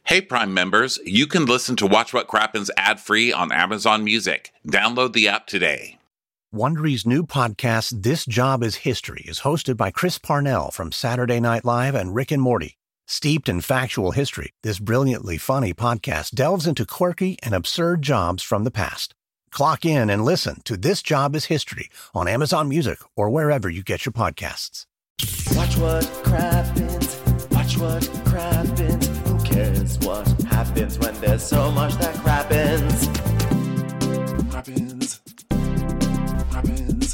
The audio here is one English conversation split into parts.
Hey, Prime members, you can listen to Watch What Crappens ad-free on Amazon Music. Download the app today. Wondery's new podcast, This Job is History, is hosted by Chris Parnell from Saturday Night Live and Rick and Morty. Steeped in factual history, this brilliantly funny podcast delves into quirky and absurd jobs from the past. Clock in and listen to This Job is History on Amazon Music or wherever you get your podcasts. Watch what crappens, watch what crappens. Who cares what happens when there's so much that crappens? Crappens, crappens,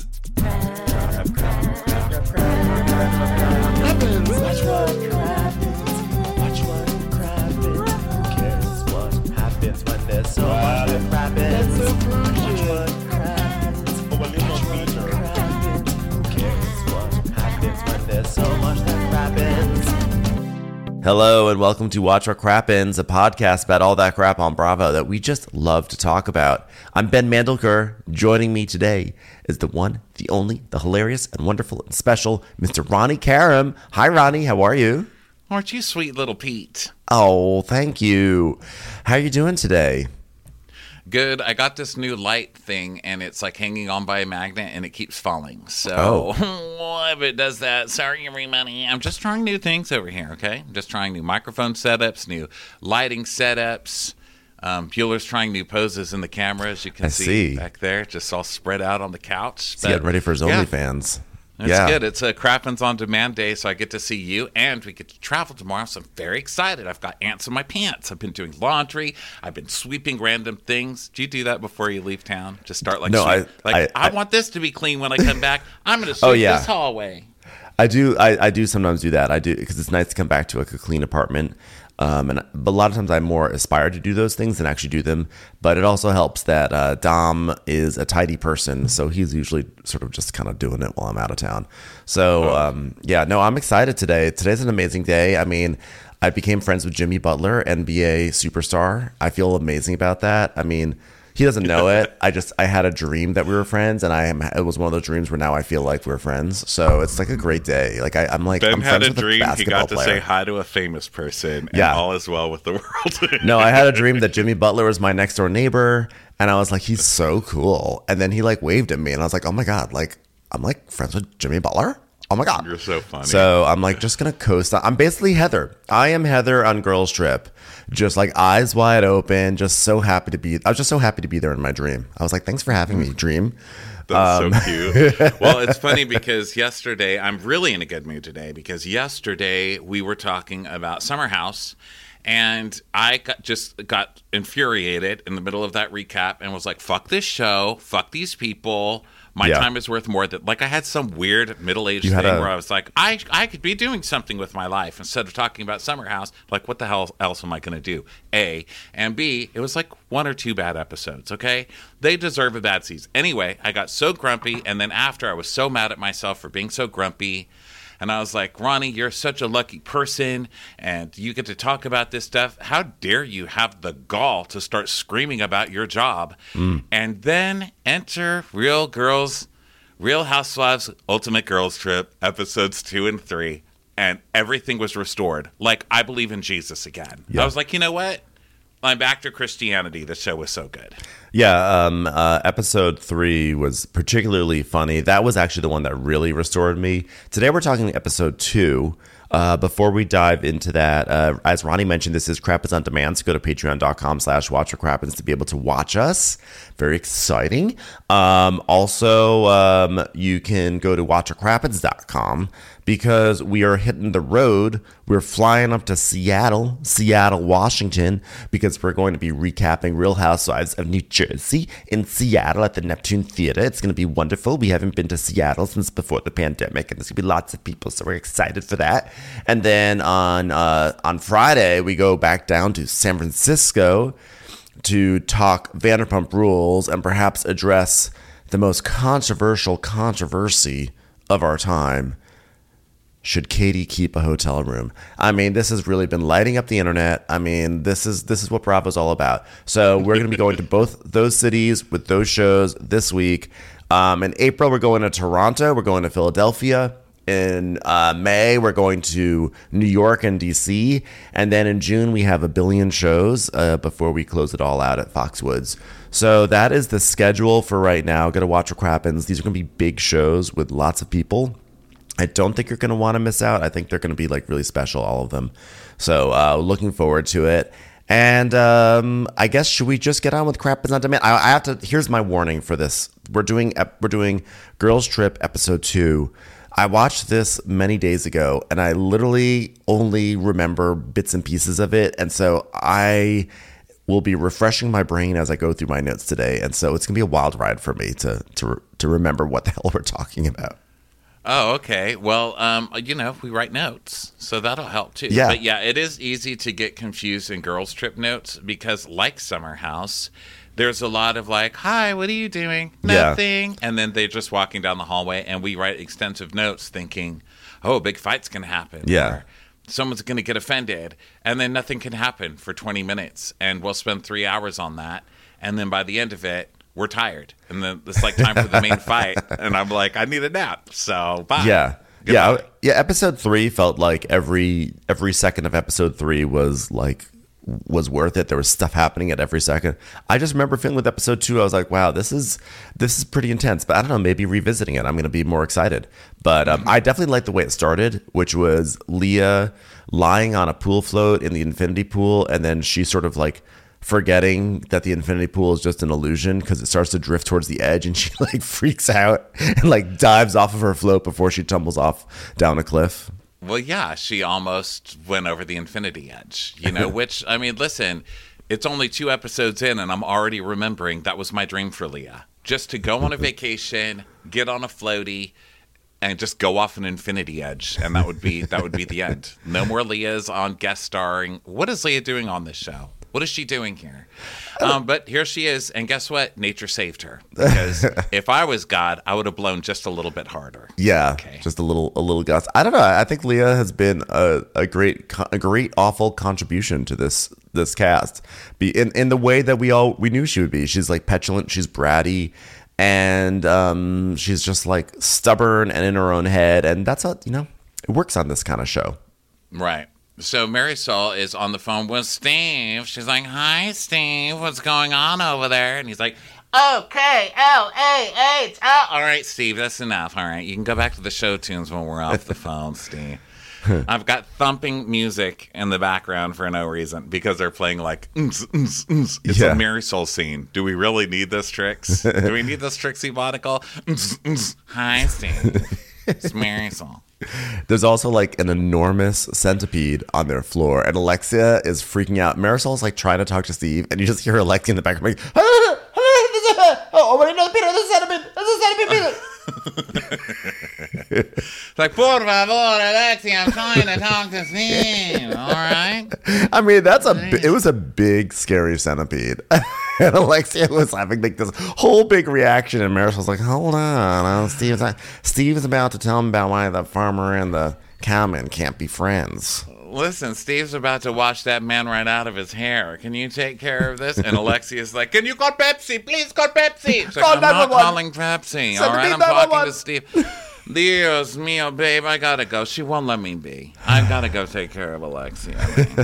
crappens. Watch what crappens, watch what crappens. Who cares what happens when there's so much that crappens? Watch what crappens, watch what crappens. Who cares what happens when there's so much that crappens? Hello and welcome to Watch What Crappens, a podcast about all that crap on Bravo that we just love to talk about. I'm Ben Mandelker. Joining me today is the one, the only, the hilarious and wonderful and special Mr. Ronnie Karam. Hi, Ronnie. How are you? Aren't you sweet little Pete? Oh, thank you. How are you doing today? Good. I got this new light thing, and it's like hanging on by a magnet, and it keeps falling. So, if it does that, sorry, everybody. I'm just trying new things over here, okay? I'm just trying new microphone setups, new lighting setups. Bueller's trying new poses in the camera, as you can see back there, just all spread out on the couch. He's getting ready for his OnlyFans. It's good. It's a Crappens on Demand day, so I get to see you, and we get to travel tomorrow, so I'm very excited. I've got ants in my pants. I've been doing laundry. I've been sweeping random things. Do you do that before you leave town? Just start like, I want this to be clean when I come back. I'm going to sweep this hallway. I do sometimes do that. I do because it's nice to come back to like a clean apartment. But a lot of times I more aspire to do those things than actually do them. But it also helps that Dom is a tidy person, so he's usually sort of just kind of doing it while I'm out of town. So I'm excited today. Today's an amazing day. I mean, I became friends with Jimmy Butler, NBA superstar. I feel amazing about that. I mean, he doesn't know it. I had a dream that we were friends, and it was one of those dreams where now I feel like we're friends. So it's like a great day. Like Ben I'm had friends a with dream. a He got to player. say hi to a famous person, and all is well with the world. No, I had a dream that Jimmy Butler was my next door neighbor, and I was like, he's so cool. And then he like waved at me, and I was like, oh my god, like I'm like friends with Jimmy Butler. Oh my god, you're so funny. So I'm like just gonna coast. I'm basically Heather. I am Heather on Girls Trip. Just like eyes wide open, just so happy to be. I was just so happy to be there in my dream. I was like, "Thanks for having me, dream." That's so cute. Well, it's funny because yesterday, I'm really in a good mood today because yesterday we were talking about Summer House, and I got infuriated in the middle of that recap and was like, "Fuck this show, fuck these people." My time is worth more than, like, I had some weird middle-aged thing where I was like, I could be doing something with my life instead of talking about Summer House. Like, what the hell else am I going to do? A. And B, it was like one or two bad episodes, okay? They deserve a bad season. Anyway, I got so grumpy, and then after I was so mad at myself for being so grumpy. And I was like, Ronnie, you're such a lucky person, and you get to talk about this stuff. How dare you have the gall to start screaming about your job? And then enter Real Housewives Ultimate Girls Trip, episodes 2 and 3, and everything was restored. Like, I believe in Jesus again. Yeah. I was like, you know what? I'm back to Christianity. The show was so good. Yeah, episode 3 was particularly funny. That was actually the one that really restored me. Today we're talking episode 2. Before we dive into that, as Ronnie mentioned, this is Crappens on Demand, so go to patreon.com/watchforcrappens to be able to watch us. Very exciting. Also, you can go to watchforcrappens.com because we are hitting the road. We're flying up to Seattle, Washington, because we're going to be recapping Real Housewives of New Jersey in Seattle at the Neptune Theater. It's going to be wonderful. We haven't been to Seattle since before the pandemic, and there's going to be lots of people, so we're excited for that. And then on Friday, we go back down to San Francisco to talk Vanderpump Rules and perhaps address the most controversial controversy of our time. Should Katie keep a hotel room? I mean, this has really been lighting up the internet. I mean, this is what Bravo's all about. So we're going to be going to both those cities with those shows this week. In April, we're going to Toronto. We're going to Philadelphia. In May, we're going to New York and DC. And then in June, we have a billion shows before we close it all out at Foxwoods. So that is the schedule for right now. Go to Watch What Crappens. These are going to be big shows with lots of people. I don't think you're going to want to miss out. I think they're going to be like really special, all of them. So looking forward to it. And I guess, should we just get on with Crappens on Demand? I have to. Here's my warning for this. We're doing Girls Trip episode 2. I watched this many days ago, and I literally only remember bits and pieces of it. And so I will be refreshing my brain as I go through my notes today. And so it's gonna be a wild ride for me to remember what the hell we're talking about. Oh, okay. Well, we write notes, so that'll help too. Yeah. But yeah, it is easy to get confused in Girls Trip notes because, like Summer House, there's a lot of like, "Hi, what are you doing?" Nothing. Yeah. And then they're just walking down the hallway, and we write extensive notes thinking, "Oh, a big fight's going to happen." Yeah. Or someone's going to get offended, and then nothing can happen for 20 minutes, and we'll spend 3 hours on that, and then by the end of it, we're tired, and then it's like time for the main fight, and I'm like, I need a nap, so bye. Yeah. Goodbye. Yeah. Episode 3 felt like every second of episode 3 was worth it. There was stuff happening at every second. I just remember feeling with episode 2, I was like, wow, this is pretty intense. But I don't know, maybe revisiting it, I'm going to be more excited. But I definitely liked the way it started, which was Leah lying on a pool float in the infinity pool, and then she sort of like forgetting that the infinity pool is just an illusion because it starts to drift towards the edge, and she like freaks out and like dives off of her float before she tumbles off down a cliff. Well, yeah, she almost went over the infinity edge, which, I mean, listen, it's only 2 episodes in, and I'm already remembering that was my dream for Leah. Just to go on a vacation, get on a floaty, and just go off an infinity edge, and that would be the end. No more Leah's on guest starring. What is Leah doing on this show? What is she doing here? But here she is, and guess what? Nature saved her. Because if I was God, I would have blown just a little bit harder. Yeah, okay. Just a little gust. I don't know. I think Leah has been a great awful contribution to this cast. In the way that we knew she would be. She's like petulant. She's bratty. And she's just like stubborn and in her own head. And that's it works on this kind of show. Right. So Marisol is on the phone with Steve. She's like, "Hi, Steve. What's going on over there?" And he's like, "O-K-L-A-H. All right, Steve, that's enough. All right, you can go back to the show tunes when we're off the phone, Steve." I've got thumping music in the background for no reason because they're playing like, It's a Marisol scene. Do we really need this, Trix? Do we need this, Trixie Monacle? Hi, Steve. It's Marisol. There's also like an enormous centipede on their floor, and Alexia is freaking out. Marisol's like trying to talk to Steve, and you just hear Alexia in the background like, like, por favor, Alexia, I'm trying to talk to Steve. All right. I mean, it was a big, scary centipede. And Alexia was having like this whole big reaction, and Marisol's like, "Hold on, Steve's about to tell him about why the farmer and the cowman can't be friends." Listen, Steve's about to wash that man right out of his hair. Can you take care of this? And Alexia's like, "Can you call Pepsi? Please call Pepsi." She's like, "I'm not calling Pepsi. All right, I'm talking to Steve." Dios mío, babe, I gotta go. She won't let me be. I gotta go take care of Alexia.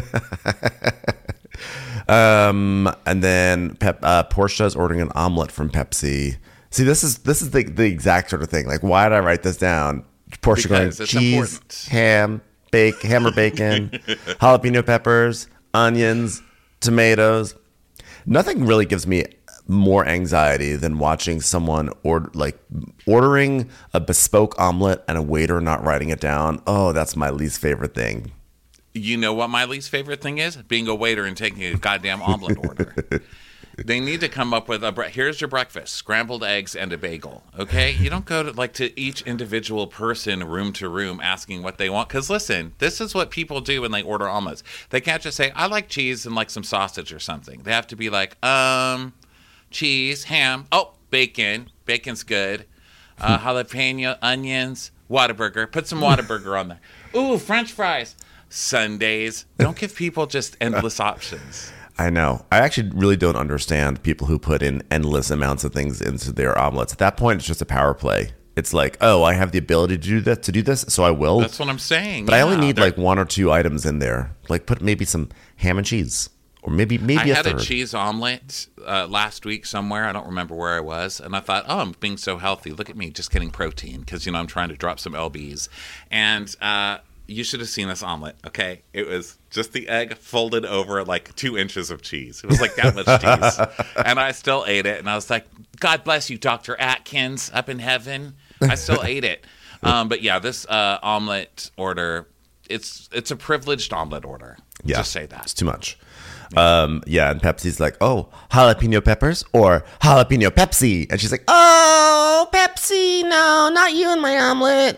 And then Portia's ordering an omelet from Pepsi. See, this is the exact sort of thing. Like, why did I write this down? Portia going cheese, important. Ham or bacon, jalapeno peppers, onions, tomatoes. Nothing really gives me more anxiety than watching someone ordering a bespoke omelet and a waiter not writing it down. Oh, that's my least favorite thing. You know what my least favorite thing is? Being a waiter and taking a goddamn omelet order. They need to come up with here's your breakfast, scrambled eggs and a bagel. Okay? You don't go to each individual person room to room asking what they want. Because listen, this is what people do when they order omelets. They can't just say, "I like cheese and like some sausage or something." They have to be like, cheese, ham, bacon. Bacon's good. Jalapeno, onions, Whataburger. Put some Whataburger on there. Ooh, French fries. Sundays. Don't give people just endless options. I know. I actually really don't understand people who put in endless amounts of things into their omelets. At that point, it's just a power play. It's like, oh, I have the ability to do this, so I will. That's what I'm saying. But I only need like 1 or 2 items in there. Like put maybe some ham and cheese. Or maybe I a had third. a cheese omelet last week somewhere. I don't remember where I was. And I thought, oh, I'm being so healthy. Look at me just getting protein because, I'm trying to drop some lbs. And you should have seen this omelet, okay? It was just the egg folded over like 2 inches of cheese. It was like that much cheese. And I still ate it. And I was like, God bless you, Dr. Atkins, up in heaven. I still ate it. But yeah, this omelet order, it's a privileged omelet order. Yeah, just say that. It's too much. Yeah, and Pepsi's like, oh, jalapeno peppers or jalapeno Pepsi. And she's like, oh, Pepsi, no, not you and my omelet.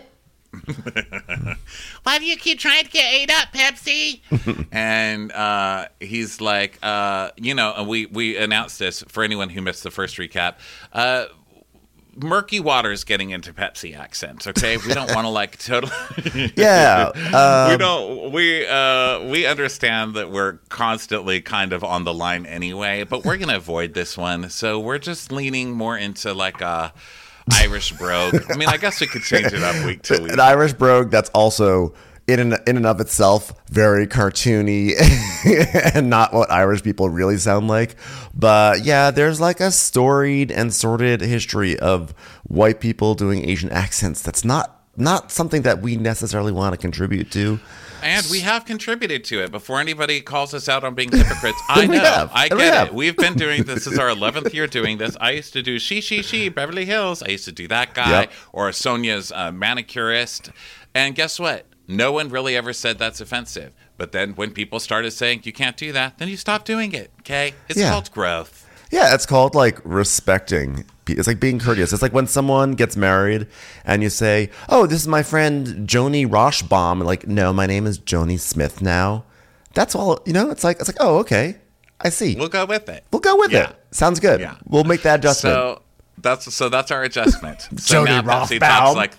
Why do you keep trying to get ate up, Pepsi? And he's like, and we announced this for anyone who missed the first recap. Murky Waters getting into Pepsi accents, okay? We don't want to like totally. Yeah, we understand that we're constantly kind of on the line anyway, but we're gonna avoid this one. So we're just leaning more into like a Irish brogue. I mean, I guess we could change it up week to week. An Irish brogue that's also in and of itself very cartoony and not what Irish people really sound like. But yeah, there's like a storied and sordid history of white people doing Asian accents. That's not something that we necessarily want to contribute to. And we have contributed to it. Before anybody calls us out on being hypocrites, I know. I get it. We've been doing this. This is our 11th year doing this. I used to do she, Beverly Hills. I used to do that guy. Yep. Or Sonia's manicurist. And guess what? No one really ever said that's offensive. But then when people started saying you can't do that, then you stop doing it, okay? It's called growth. Yeah, it's called like respecting. It's like being courteous. It's like when someone gets married and you say, oh, this is my friend Joni Roshbaum. Like, no, my name is Joni Smith now. That's all, it's like, oh, okay. I see. We'll go with it. We'll go with it. Sounds good. Yeah. We'll make that adjustment. So that's our adjustment. So Joni now Pepsi Rothbaum. talks like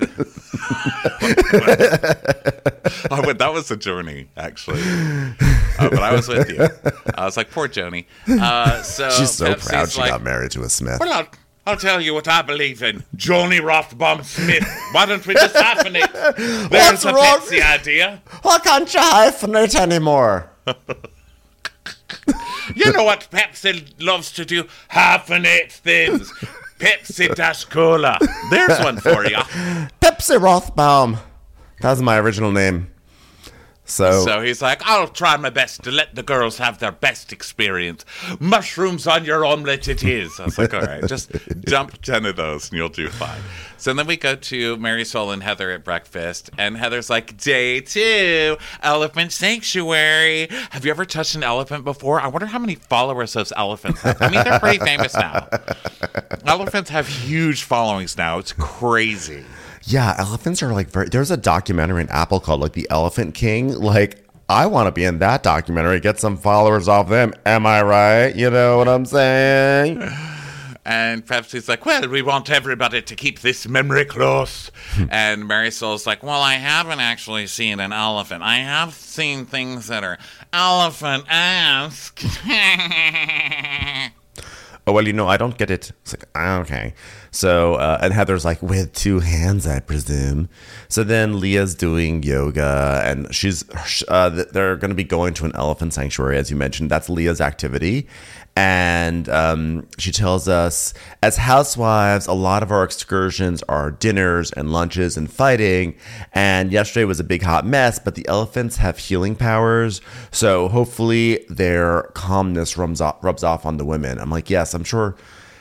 oh, but that was a Joni, actually. But I was with you. I was like, poor Joni. So she's so Pepsi's proud she like, got married to a Smith. Well, I'll tell you what I believe in. Joni Rothbaum Smith. Why don't we just hyphenate? There's a Pepsi idea. Why can't you hyphenate anymore? You know what Pepsi loves to do? Hyphenate things. Pepsi-Cola. There's one for you. Pepsi Rothbaum. That was my original name. So he's like, I'll try my best to let the girls have their best experience. Mushrooms on your omelet it is. I was like, all right, just dump 10 of those and you'll do fine. So then we go to Marisol and Heather at breakfast, and Heather's like, day 2, elephant sanctuary. Have you ever touched an elephant before? I wonder how many followers those elephants have. I mean, they're pretty famous now. Elephants have huge followings now. It's crazy. yeah, elephants are like there's a documentary in Apple called like The Elephant King. Like, I want to be in that documentary, get some followers off them. Am I right? You know what I'm saying? And Pepsi's like, well, we want everybody to keep this memory close. And Marisol's like, well, I haven't actually seen an elephant. I have seen things that are elephant-esque. Oh, well, I don't get it. It's like, okay. So, and Heather's like, with 2 hands, I presume. So then Leah's doing yoga, and they're going to be going to an elephant sanctuary, as you mentioned. That's Leah's activity. And she tells us, as housewives, a lot of our excursions are dinners and lunches and fighting. And yesterday was a big hot mess, but the elephants have healing powers. So hopefully their calmness rubs off on the women. I'm like, yes, I'm sure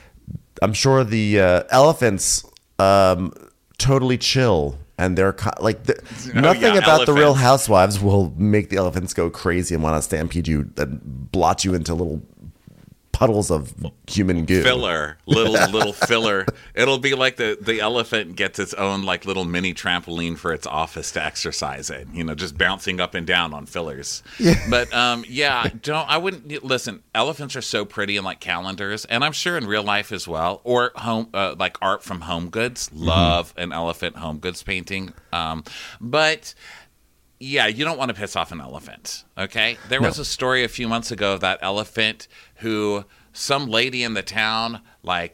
the elephants totally chill. And they're nothing about the Real Housewives will make the elephants go crazy and want to stampede you and blot you into little puddles of human goo. Little filler. It'll be like the elephant gets its own like little mini trampoline for its office to exercise in, just bouncing up and down on fillers. Yeah. But I wouldn't listen. Elephants are so pretty in like calendars, and I'm sure in real life as well, or home like art from Home Goods. Love an elephant Home Goods painting. But yeah, you don't want to piss off an elephant, okay? There was a story a few months ago of that elephant who some lady in the town, like,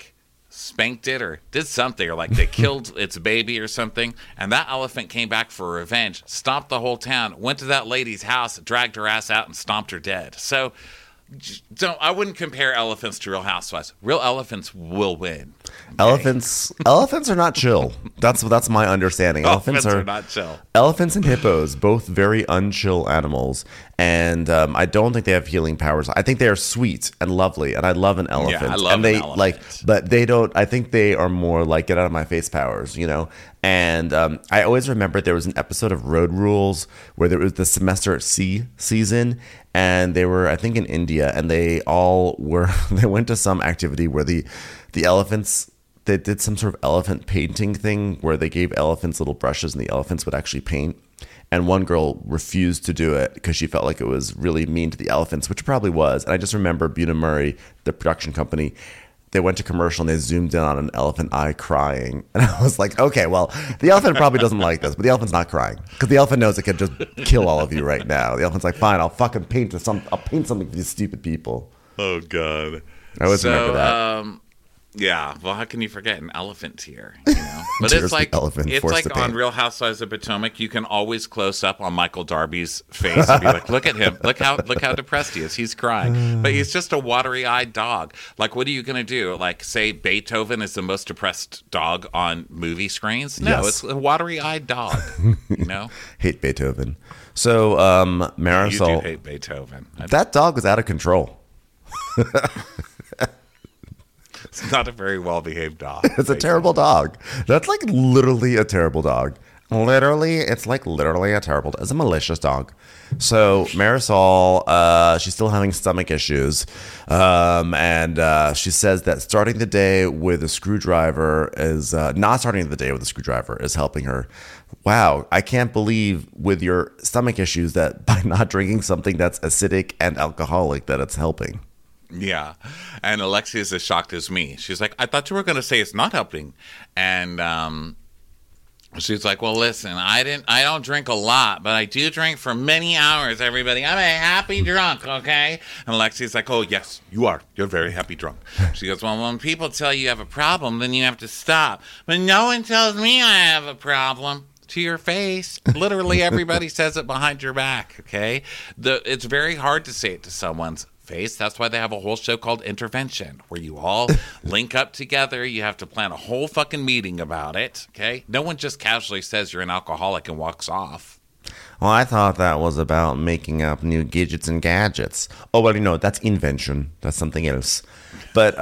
spanked it or did something, or like they killed its baby or something, and that elephant came back for revenge, stomped the whole town, went to that lady's house, dragged her ass out, and stomped her dead. So I wouldn't compare elephants to Real Housewives. Real elephants will win. Okay? Elephants are not chill. That's my understanding. Elephants are not chill. Elephants and hippos, both very unchill animals, and I don't think they have healing powers. I think they are sweet and lovely, and I love an elephant. Yeah, I love and they an elephant. but they don't. I think they are more like get out of my face powers, you know. And I always remember there was an episode of Road Rules where there was the Semester at Sea season, and they were, I think, in India, and they went to some activity where the elephants, they did some sort of elephant painting thing where they gave elephants little brushes and the elephants would actually paint. And one girl refused to do it because she felt like it was really mean to the elephants, which it probably was. And I just remember Buena Murray, the production company, they went to commercial and they zoomed in on an elephant eye crying. And I was like, okay, well, the elephant probably doesn't like this, but the elephant's not crying because the elephant knows it could just kill all of you right now. The elephant's like, fine, I'll fucking paint something for these stupid people. Oh, God. I always remember that. Yeah, well, how can you forget an elephant tear? You know, but Tears it's like the elephant forced to on paint. Real Housewives of Potomac. You can always close up on Michael Darby's face and be like, "Look at him! Look how depressed he is. He's crying." But he's just a watery-eyed dog. Like, what are you gonna do? Like, say Beethoven is the most depressed dog on movie screens? No, Yes. it's a watery-eyed dog. You know, Hate Beethoven. So Marisol, you do hate Beethoven. that dog was out of control. It's not a very well-behaved dog. It's a terrible dog. That's like literally a terrible dog. It's literally a terrible. It's a malicious dog. So Marisol, she's still having stomach issues, and she says that starting the day with a screwdriver is not starting the day with a screwdriver is helping her. Wow, I can't believe with your stomach issues that by not drinking something that's acidic and alcoholic that it's helping. Yeah. And Alexia is as shocked as me. She's like, I thought you were going to say it's not helping. And she's like, well, listen, I don't drink a lot, but I do drink for many hours, everybody. I'm a happy drunk, okay? And Alexia's like, oh, yes, you are. You're a very happy drunk. She goes, well, when people tell you have a problem, then you have to stop. But no one tells me I have a problem. To your face. Literally everybody says it behind your back, okay? It's very hard to say it to someone's face. That's why they have a whole show called Intervention, where you all link up together. You have to plan a whole fucking meeting about it, okay? No one just casually says you're an alcoholic and walks off. Well, I thought that was about making up new gadgets and gadgets. Oh, well, that's invention. That's something else. But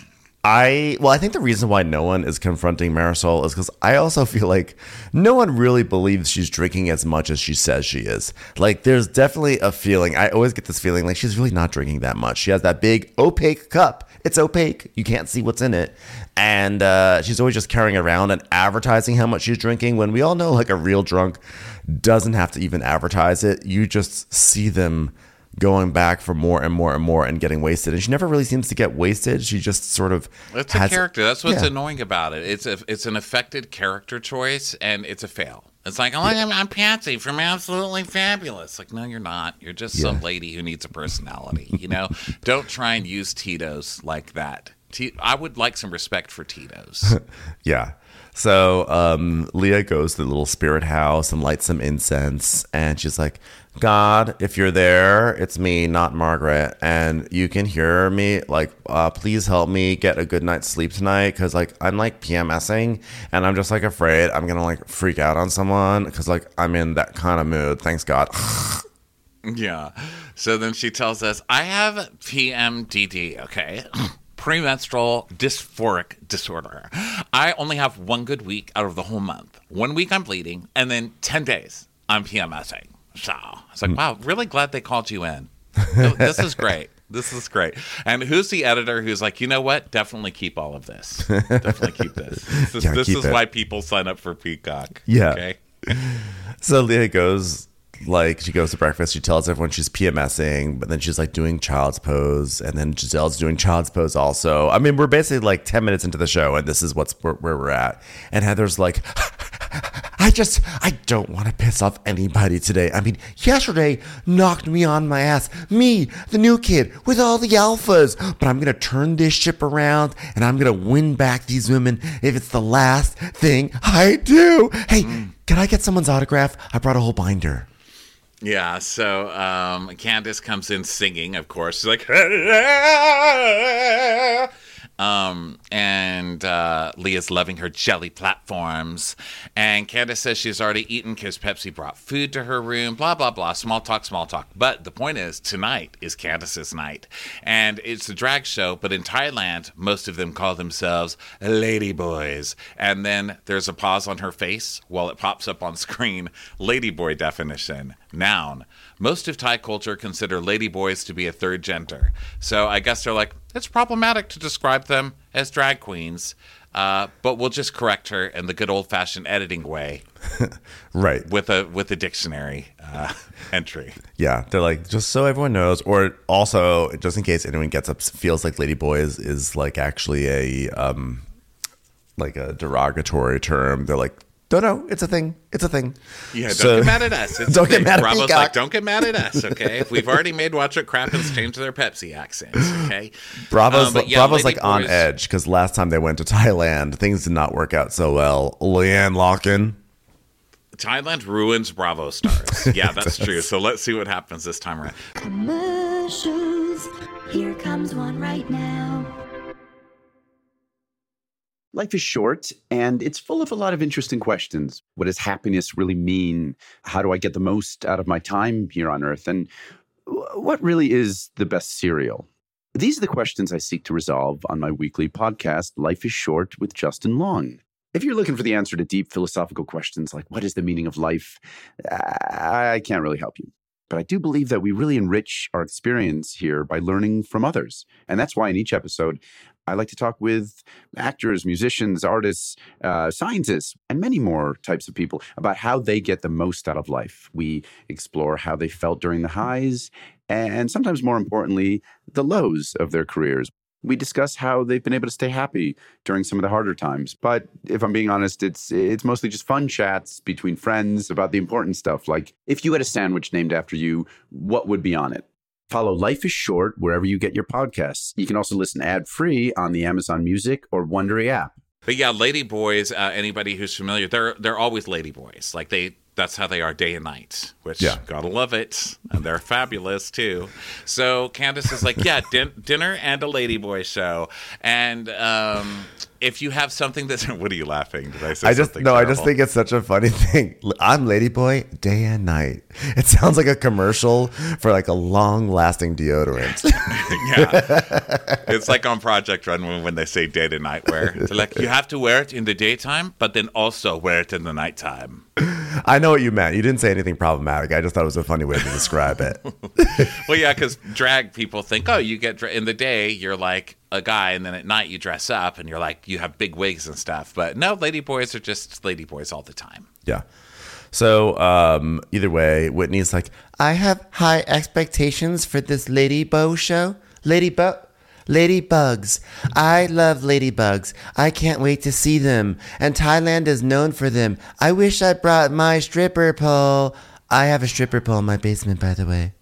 I think the reason why no one is confronting Marisol is because I also feel like no one really believes she's drinking as much as she says she is. Like, there's definitely a feeling. I always get this feeling like she's really not drinking that much. She has that big opaque cup. It's opaque. You can't see what's in it. And she's always just carrying around and advertising how much she's drinking when we all know like a real drunk doesn't have to even advertise it. You just see them going back for more and more and more and getting wasted. And she never really seems to get wasted. She just sort of It's a character. That's what's annoying about it. It's an affected character choice, and it's a fail. It's like, I'm Patsy from Absolutely Fabulous. Like, no, you're not. You're just some lady who needs a personality, you know? Don't try and use Tito's like that. I would like some respect for Tito's. Yeah. So Leah goes to the little spirit house and lights some incense. And she's like, God, if you're there, it's me, not Margaret. And you can hear me. Like, please help me get a good night's sleep tonight. Because, like, I'm, like, PMSing. And I'm just, like, afraid I'm going to, like, freak out on someone. Because, like, I'm in that kind of mood. Thanks, God. Yeah. So then she tells us, I have PMDD, okay? Premenstrual dysphoric disorder. I only have one good week out of the whole month. 1 week I'm bleeding, and then 10 days I'm PMSing. So it's like, wow, really glad they called you in. This is great. This is great. And who's the editor who's like, you know what? Definitely keep all of this. Definitely keep this. This is why people sign up for Peacock. Yeah. Okay. So Leah goes, like, she goes to breakfast. She tells everyone she's PMSing, but then she's, like, doing child's pose. And then Giselle's doing child's pose also. I mean, we're basically, like, 10 minutes into the show, and this is where we're at. And Heather's like, I don't want to piss off anybody today. I mean, yesterday knocked me on my ass. Me, the new kid, with all the alphas. But I'm going to turn this ship around and I'm going to win back these women if it's the last thing I do. Hey, can I get someone's autograph? I brought a whole binder. Yeah, so Candace comes in singing, of course. She's like, and Leah's loving her jelly platforms. And Candace says she's already eaten because Pepsi brought food to her room, blah, blah, blah. Small talk, small talk. But the point is, tonight is Candace's night. And it's a drag show, but in Thailand, most of them call themselves ladyboys. And then there's a pause on her face while it pops up on screen. Ladyboy definition. Noun. Most of Thai culture consider ladyboys to be a third gender. So I guess they're like, it's problematic to describe them as drag queens, but we'll just correct her in the good old-fashioned editing way. Right. With a dictionary entry. Yeah, they're like, just so everyone knows, or also, just in case anyone gets up, feels like ladyboy is like actually a derogatory term. They're like, no, it's a thing. It's a thing. Yeah, don't get mad at us. It's don't get mad at Bravo's Peacock. like, don't get mad at us, okay? We've already made Watch What Crappens change their Pepsi accents, okay? Bravo's Lady like on Boys- edge because last time they went to Thailand, things did not work out so well. Leanne Locken. Thailand ruins Bravo stars. Yeah, that's true. So let's see what happens this time around. Commercials. Here comes one right now. Life is short, and it's full of a lot of interesting questions. What does happiness really mean? How do I get the most out of my time here on Earth? And what really is the best cereal? These are the questions I seek to resolve on my weekly podcast, Life is Short with Justin Long. If you're looking for the answer to deep philosophical questions like what is the meaning of life, I can't really help you. But I do believe that we really enrich our experience here by learning from others. And that's why in each episode, I like to talk with actors, musicians, artists, scientists, and many more types of people about how they get the most out of life. We explore how they felt during the highs and sometimes more importantly, the lows of their careers. We discuss how they've been able to stay happy during some of the harder times. But if I'm being honest, it's mostly just fun chats between friends about the important stuff. Like if you had a sandwich named after you, what would be on it? Follow Life is Short wherever you get your podcasts. You can also listen ad-free on the Amazon Music or Wondery app. But yeah, ladyboys, anybody who's familiar, they're always ladyboys. Like that's how they are day and night, which gotta love it. And they're fabulous too. So Candace is like, yeah, dinner and a ladyboy show. And if you have something that's, what are you laughing? Did I say something terrible? I just think it's such a funny thing. I'm ladyboy day and night. It sounds like a commercial for like a long-lasting deodorant. Yeah, it's like on Project Runway when they say day to night wear. They're like, you have to wear it in the daytime, but then also wear it in the nighttime. I know what you meant. You didn't say anything problematic. I just thought it was a funny way to describe it. Well, yeah, because drag people think, oh, you get in the day, you're like a guy, and then at night you dress up and you're like, you have big wigs and stuff. But no, ladyboys are just ladyboys all the time. Yeah. So either way, Whitney's like, I have high expectations for this Ladybo show. Ladybugs. I love ladybugs. I can't wait to see them. And Thailand is known for them. I wish I brought my stripper pole. I have a stripper pole in my basement, by the way.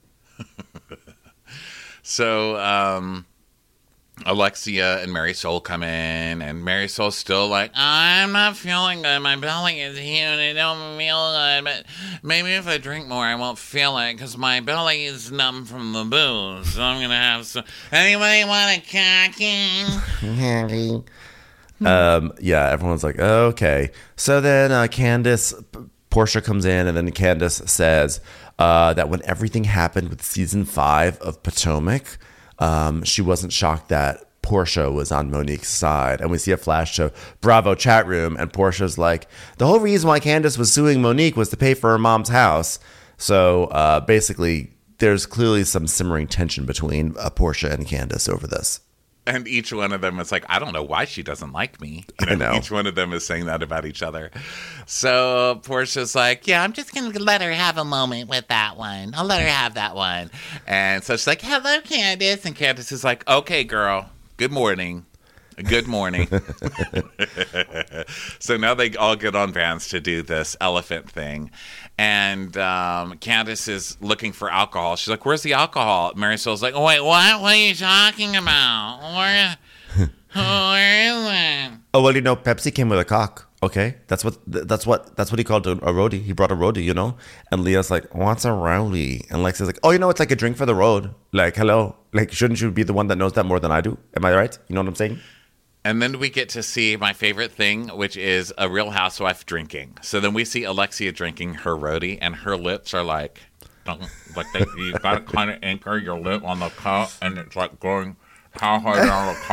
So, Alexia and Mary Soul come in, and Mary Soul's still like, I'm not feeling good. My belly is here, and I don't feel good. But maybe if I drink more, I won't feel it, because my belly is numb from the booze. So I'm going to have some. Anybody want a khaki? Yeah, everyone's like, oh, okay. So then Portia comes in, and then Candace says that when everything happened with season 5 of Potomac, she wasn't shocked that Portia was on Monique's side. And we see a flash to Bravo chat room, and Portia's like, the whole reason why Candace was suing Monique was to pay for her mom's house. So basically, there's clearly some simmering tension between Portia and Candace over this. And each one of them is like, I don't know why she doesn't like me. I know. Each one of them is saying that about each other. So Portia's like, yeah, I'm just going to let her have a moment with that one. I'll let her have that one. And so she's like, hello, Candace. And Candace is like, okay, girl, good morning. Good morning. So now they all get on vans to do this elephant thing. And Candace is looking for alcohol. She's like, where's the alcohol? Marisol's like, oh, wait, what? What are you talking about? Where is it? Oh, well, Pepsi came with a cock. Okay, that's what he called a roadie. He brought a roadie, And Leah's like, what's a roadie? And Lexi's like, oh, it's like a drink for the road. Like, hello, like, shouldn't you be the one that knows that more than I do? Am I right? You know what I'm saying? And then we get to see my favorite thing, which is a Real Housewife drinking. So then we see Alexia drinking her roadie, and her lips are like you got to kind of anchor your lip on the cup, and it's like going how hard down the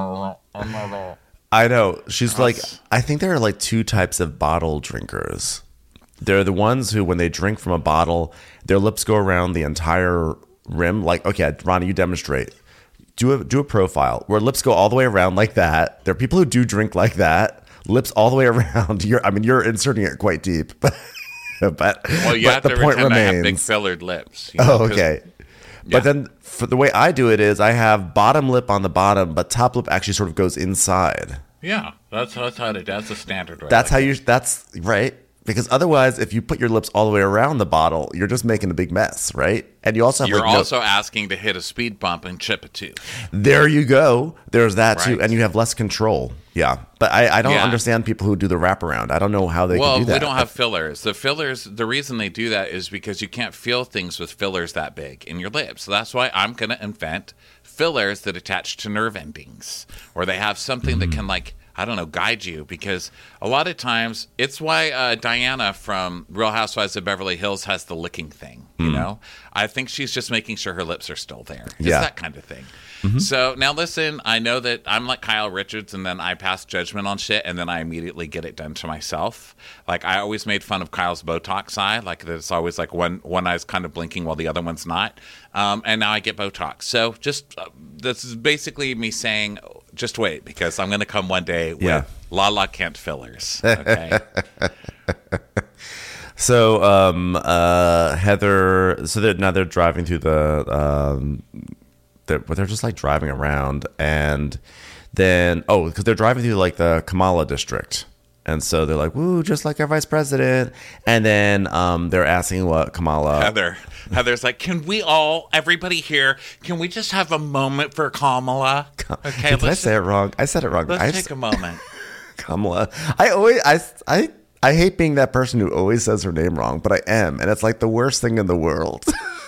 cup. I know. She's like, I think there are like two types of bottle drinkers. They're the ones who, when they drink from a bottle, their lips go around the entire rim. Like, okay, Ronnie, you demonstrate. Do a profile where lips go all the way around like that. There are people who do drink like that, lips all the way around. You're inserting it quite deep, but well, you have the to point pretend remains. I have big fillered lips. Oh, okay. Yeah. But then for the way I do it is I have bottom lip on the bottom, but top lip actually sort of goes inside. Yeah, that's how it. That's a standard way. That's right. Because otherwise, if you put your lips all the way around the bottle, you're just making a big mess, right? And you also have also asking to hit a speed bump and chip a tooth. There you go. There's that too, Right. and you have less control. Yeah, but I don't understand people who do the wraparound. I don't know how they can do that. We don't have fillers. The reason they do that is because you can't feel things with fillers that big in your lips. So that's why I'm going to invent fillers that attach to nerve endings, or they have something that can guide you, because a lot of times it's why Diana from Real Housewives of Beverly Hills has the licking thing. I think she's just making sure her lips are still there. It's that kind of thing. Mm-hmm. So now listen, I know that I'm like Kyle Richards, and then I pass judgment on shit, and then I immediately get it done to myself. Like, I always made fun of Kyle's Botox eye, like that it's always like one eye's kind of blinking while the other one's not. And now I get Botox. So just this is basically me saying, just wait, because I'm going to come one day with La Kent fillers. Okay. So Heather, now they're driving through they're just like driving around, and then because they're driving through like the Kamala district, and so they're like, woo, just like our vice president. And then they're asking what Kamala. Heather's like, everybody here, can we just have a moment for Kamala? Okay, Did I say it wrong? I said it wrong. Let's take a moment. Kamala. I hate being that person who always says her name wrong, but I am, and it's like the worst thing in the world.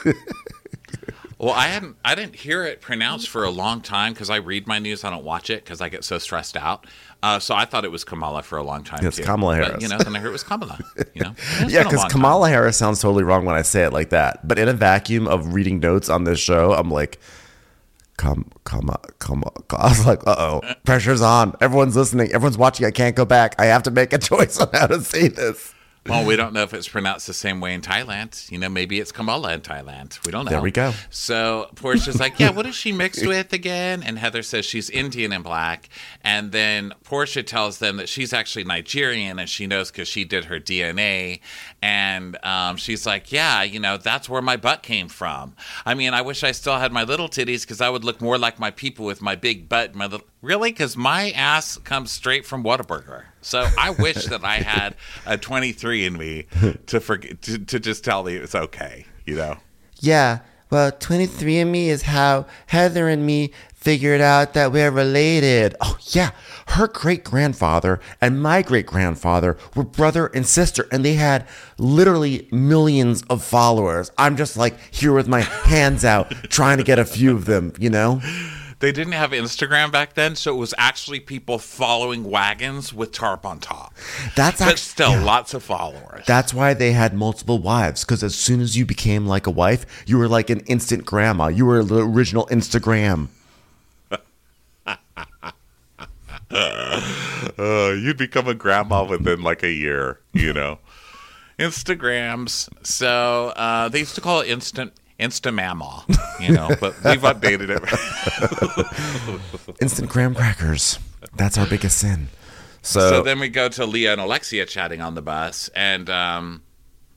Well, I didn't hear it pronounced for a long time because I read my news. I don't watch it because I get so stressed out. So I thought it was Kamala for a long time. It's too. Kamala Harris. But, then I heard it was Kamala. Yeah, because Kamala Harris sounds totally wrong when I say it like that. But in a vacuum of reading notes on this show, I'm like, come on. I was like, uh-oh, pressure's on. Everyone's listening. Everyone's watching. I can't go back. I have to make a choice on how to say this. Well, we don't know if it's pronounced the same way in Thailand. Maybe it's Kamala in Thailand. We don't know. There we go. So Portia's like, yeah, what is she mixed with again? And Heather says she's Indian and black. And then Portia tells them that she's actually Nigerian, and she knows because she did her DNA. And she's like, yeah, that's where my butt came from. I mean, I wish I still had my little titties because I would look more like my people with my big butt and my little... Really? Because my ass comes straight from Whataburger. So I wish that I had a 23 in me to just tell me it's okay, Yeah, well, 23andMe is how Heather and me figured out that we're related. Oh, yeah. Her great-grandfather and my great-grandfather were brother and sister, and they had literally millions of followers. I'm just like here with my hands out trying to get a few of them, They didn't have Instagram back then, so it was actually people following wagons with tarp on top. But still, lots of followers. That's why they had multiple wives, because as soon as you became like a wife, you were like an instant grandma. You were the original Instagram. You'd become a grandma within like a year, Instagrams. So they used to call it Instamama, but we've updated it. Instant graham crackers. That's our biggest sin. So then we go to Leah and Alexia chatting on the bus, and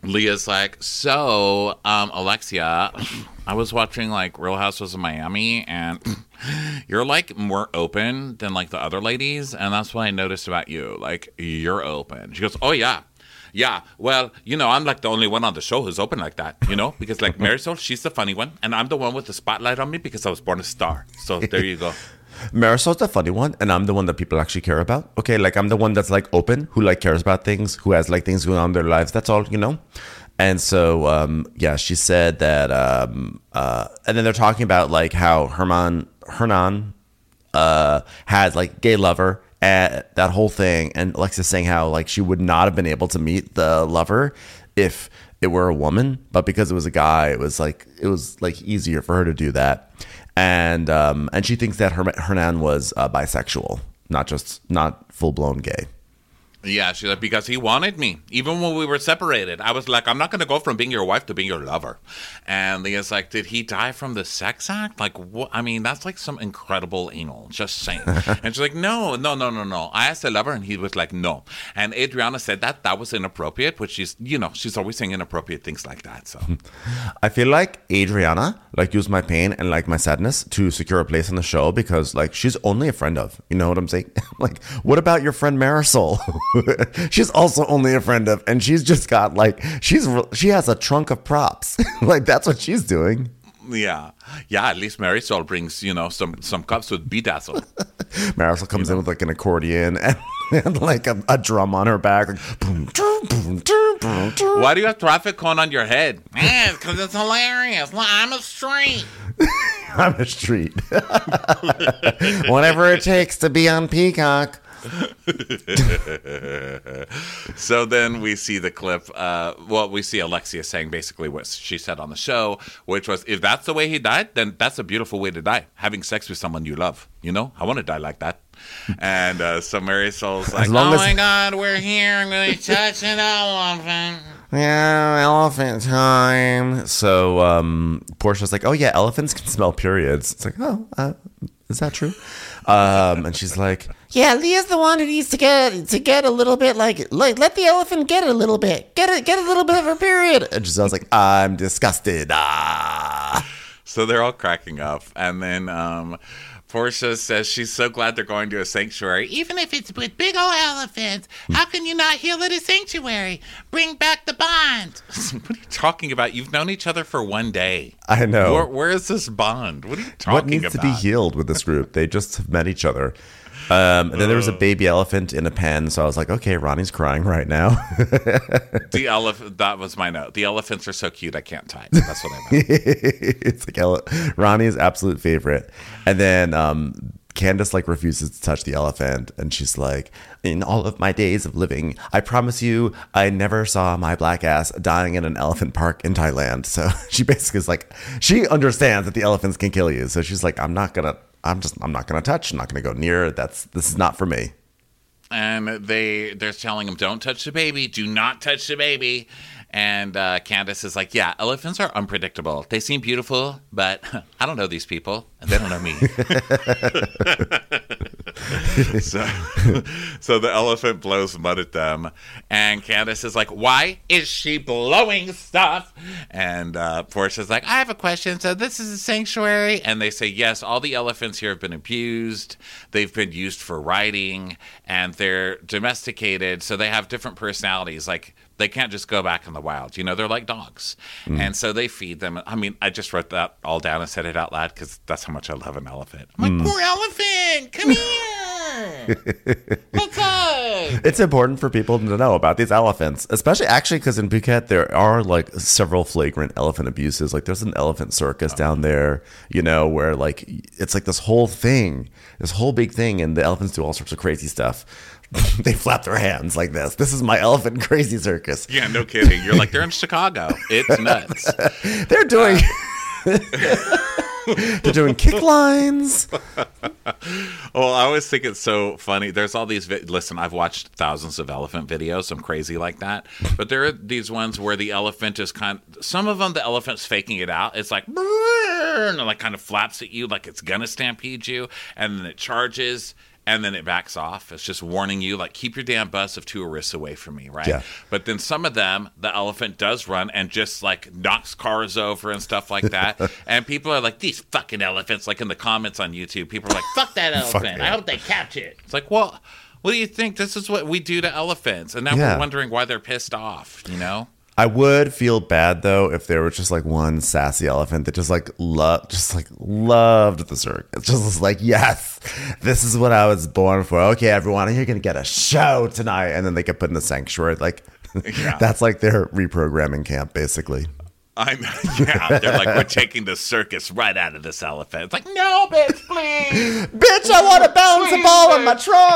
Leah's like, so, Alexia, I was watching like Real Housewives of Miami, and you're like more open than like the other ladies, and that's what I noticed about you. Like, you're open. She goes, oh yeah. Yeah, well, I'm like the only one on the show who's open like that, because like Marisol, she's the funny one, and I'm the one with the spotlight on me because I was born a star. So there you go. Marisol's the funny one, and I'm the one that people actually care about. Okay, like I'm the one that's like open, who like cares about things, who has like things going on in their lives. That's all, And so, she said that, and then they're talking about like how Hernan had like gay lover and that whole thing, and Alexia saying how like she would not have been able to meet the lover if it were a woman, but because it was a guy, it was like easier for her to do that. And she thinks that Hernan was bisexual, not full blown gay. Yeah, she's like, because he wanted me. Even when we were separated, I was like, I'm not going to go from being your wife to being your lover. And Leah's like, did he die from the sex act? Like, what? I mean, that's like some incredible anal. Just saying. And she's like, no. I asked the lover, and he was like, no. And Adriana said that was inappropriate, which she's always saying inappropriate things like that. So I feel like Adriana like used my pain and like my sadness to secure a place on the show because like she's only a friend of. You know what I'm saying? Like, what about your friend Marisol? She's also only a friend of, and she's just got like she has a trunk of props. Like that's what she's doing. Yeah. At least Marisol brings some cups with bedazzle. Marisol comes in with like an accordion and like a drum on her back. Like, boom, boom, boom, boom, boom. Why do you have traffic cone on your head? Man, because it's hilarious. I'm a street. I'm a street. Whatever it takes to be on Peacock. So then we see the clip. We see Alexia saying basically what she said on the show, which was, if that's the way he died, then that's a beautiful way to die. Having sex with someone you love. I want to die like that. And so Marisol's like, oh my God, we're here. I'm going to touch an elephant. Yeah, elephant time. So Portia's like, oh yeah, elephants can smell periods. It's like, oh, is that true? And she's like, yeah, Leah's the one who needs to get a little bit like let the elephant get a little bit, get a little bit of her period. And Giselle's like, I'm disgusted. So they're all cracking up, and then Portia says she's so glad they're going to a sanctuary, even if it's with big old elephants. How can you not heal at a sanctuary? Bring back the bond. What are you talking about? You've known each other for one day. I know. Where is this bond? What are you talking about? What needs to be healed with this group? They just have met each other. And then there was a baby elephant in a pen, so I was like, okay, Ronnie's crying right now. The elephant, that was my note. The elephants are so cute, I can't type. That's what I meant. It's like Ronnie's absolute favorite. And then Candace like refuses to touch the elephant, and she's like, in all of my days of living, I promise you, I never saw my black ass dying in an elephant park in Thailand. So she basically is like, she understands that the elephants can kill you. So she's like, I'm not gonna touch. I'm not gonna go near. This is not for me. And they're telling him, don't touch the baby. Do not touch the baby. And Candace is like, yeah, elephants are unpredictable. They seem beautiful, but I don't know these people, and they don't know me. So the elephant blows mud at them, and Candace is like, why is she blowing stuff? And Portia's like, I have a question. So this is a sanctuary? And they say, yes, all the elephants here have been abused. They've been used for riding, and they're domesticated, so they have different personalities. Like, they can't just go back in the wild. They're like dogs. And so they feed them. I mean, I just wrote that all down and said it out loud because that's how much I love an elephant. I'm like, poor elephant, come here. What's up? It's important for people to know about these elephants, especially actually because in Phuket, there are like several flagrant elephant abuses. Like there's an elephant circus down there, where like it's like this whole big thing, and the elephants do all sorts of crazy stuff. They flap their hands like this. This is my elephant crazy circus. Yeah, no kidding. You're like, they're in Chicago. It's nuts. They're doing they're doing kick lines. Well, I always think it's so funny. There's all these listen, I've watched thousands of elephant videos. I'm crazy like that. But there are these ones where the elephant is some of them, the elephant's faking it out. It's like, and it like kind of flaps at you like it's gonna stampede you, and then it charges. and then it backs off. It's just warning you, like, keep your damn bus of tourists away from me, right? Yeah. But then some of them, the elephant does run and just, like, knocks cars over and stuff like that. And people are like, these fucking elephants, like in the comments on YouTube, people are like, fuck that elephant. I hope they catch it. It's like, well, what do you think? This is what we do to elephants. And now we're wondering why they're pissed off, you know? I would feel bad though if there was just like one sassy elephant that just loved the circus. Just was like, yes, this is what I was born for. Okay, everyone, you're gonna get a show tonight, and then they get put in the sanctuary. Like, that's like their reprogramming camp, basically. I know. Yeah, they're like, we're taking the circus right out of this elephant. It's like, no, bitch, please. Bitch, I want to balance a ball in my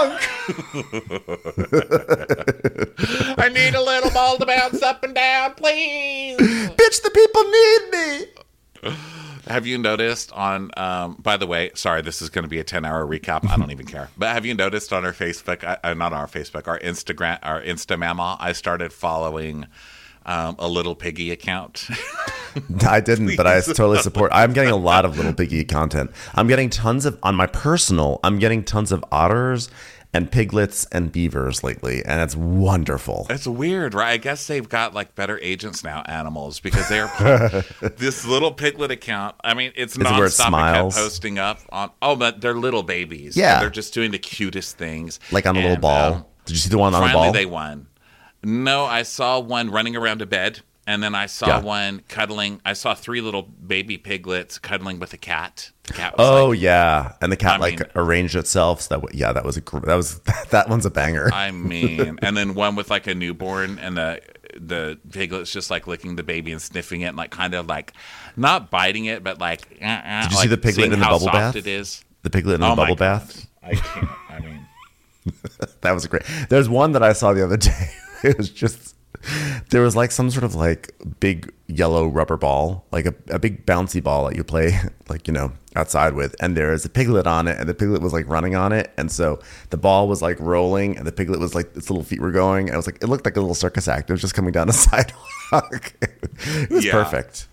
trunk. I need a little ball to bounce up and down, please. Bitch, the people need me. Have you noticed on, by the way, sorry, this is going to be a 10-hour recap. I don't even care. But have you noticed on our Facebook, not our Facebook, our Instagram, our Instamama, I started following a Little Piggy account. I didn't, but I totally support. I'm getting a lot of Little Piggy content. I'm getting tons of, on my personal, I'm getting tons of otters and piglets and beavers lately, and it's wonderful. It's weird, right? I guess they've got like better agents now, animals, because they're this Little Piglet account. I mean, it's nonstop. Where it smiles? It kept posting up on. Oh, but they're little babies. Yeah, and they're just doing the cutest things, like on a little ball. Did you see the one on the ball? Finally, they won. No, I saw one running around a bed, and then I saw one cuddling. I saw 3 little baby piglets cuddling with a cat. The cat was and the cat arranged itself. So that one's a banger. I mean, and then one with like a newborn, and the piglet's just like licking the baby and sniffing it, and like kind of like not biting it, but like. Did you see the piglet in the bubble bath? It is the piglet in the bubble bath. I can't. I mean, that was great. There's one that I saw the other day. It was just, there was like some sort of like big yellow rubber ball, like a big bouncy ball that you play like, you know, outside with. And there is a piglet on it, and the piglet was like running on it. And so the ball was like rolling, and the piglet was like, its little feet were going. And it was like, it looked like a little circus act. It was just coming down a sidewalk. It was perfect.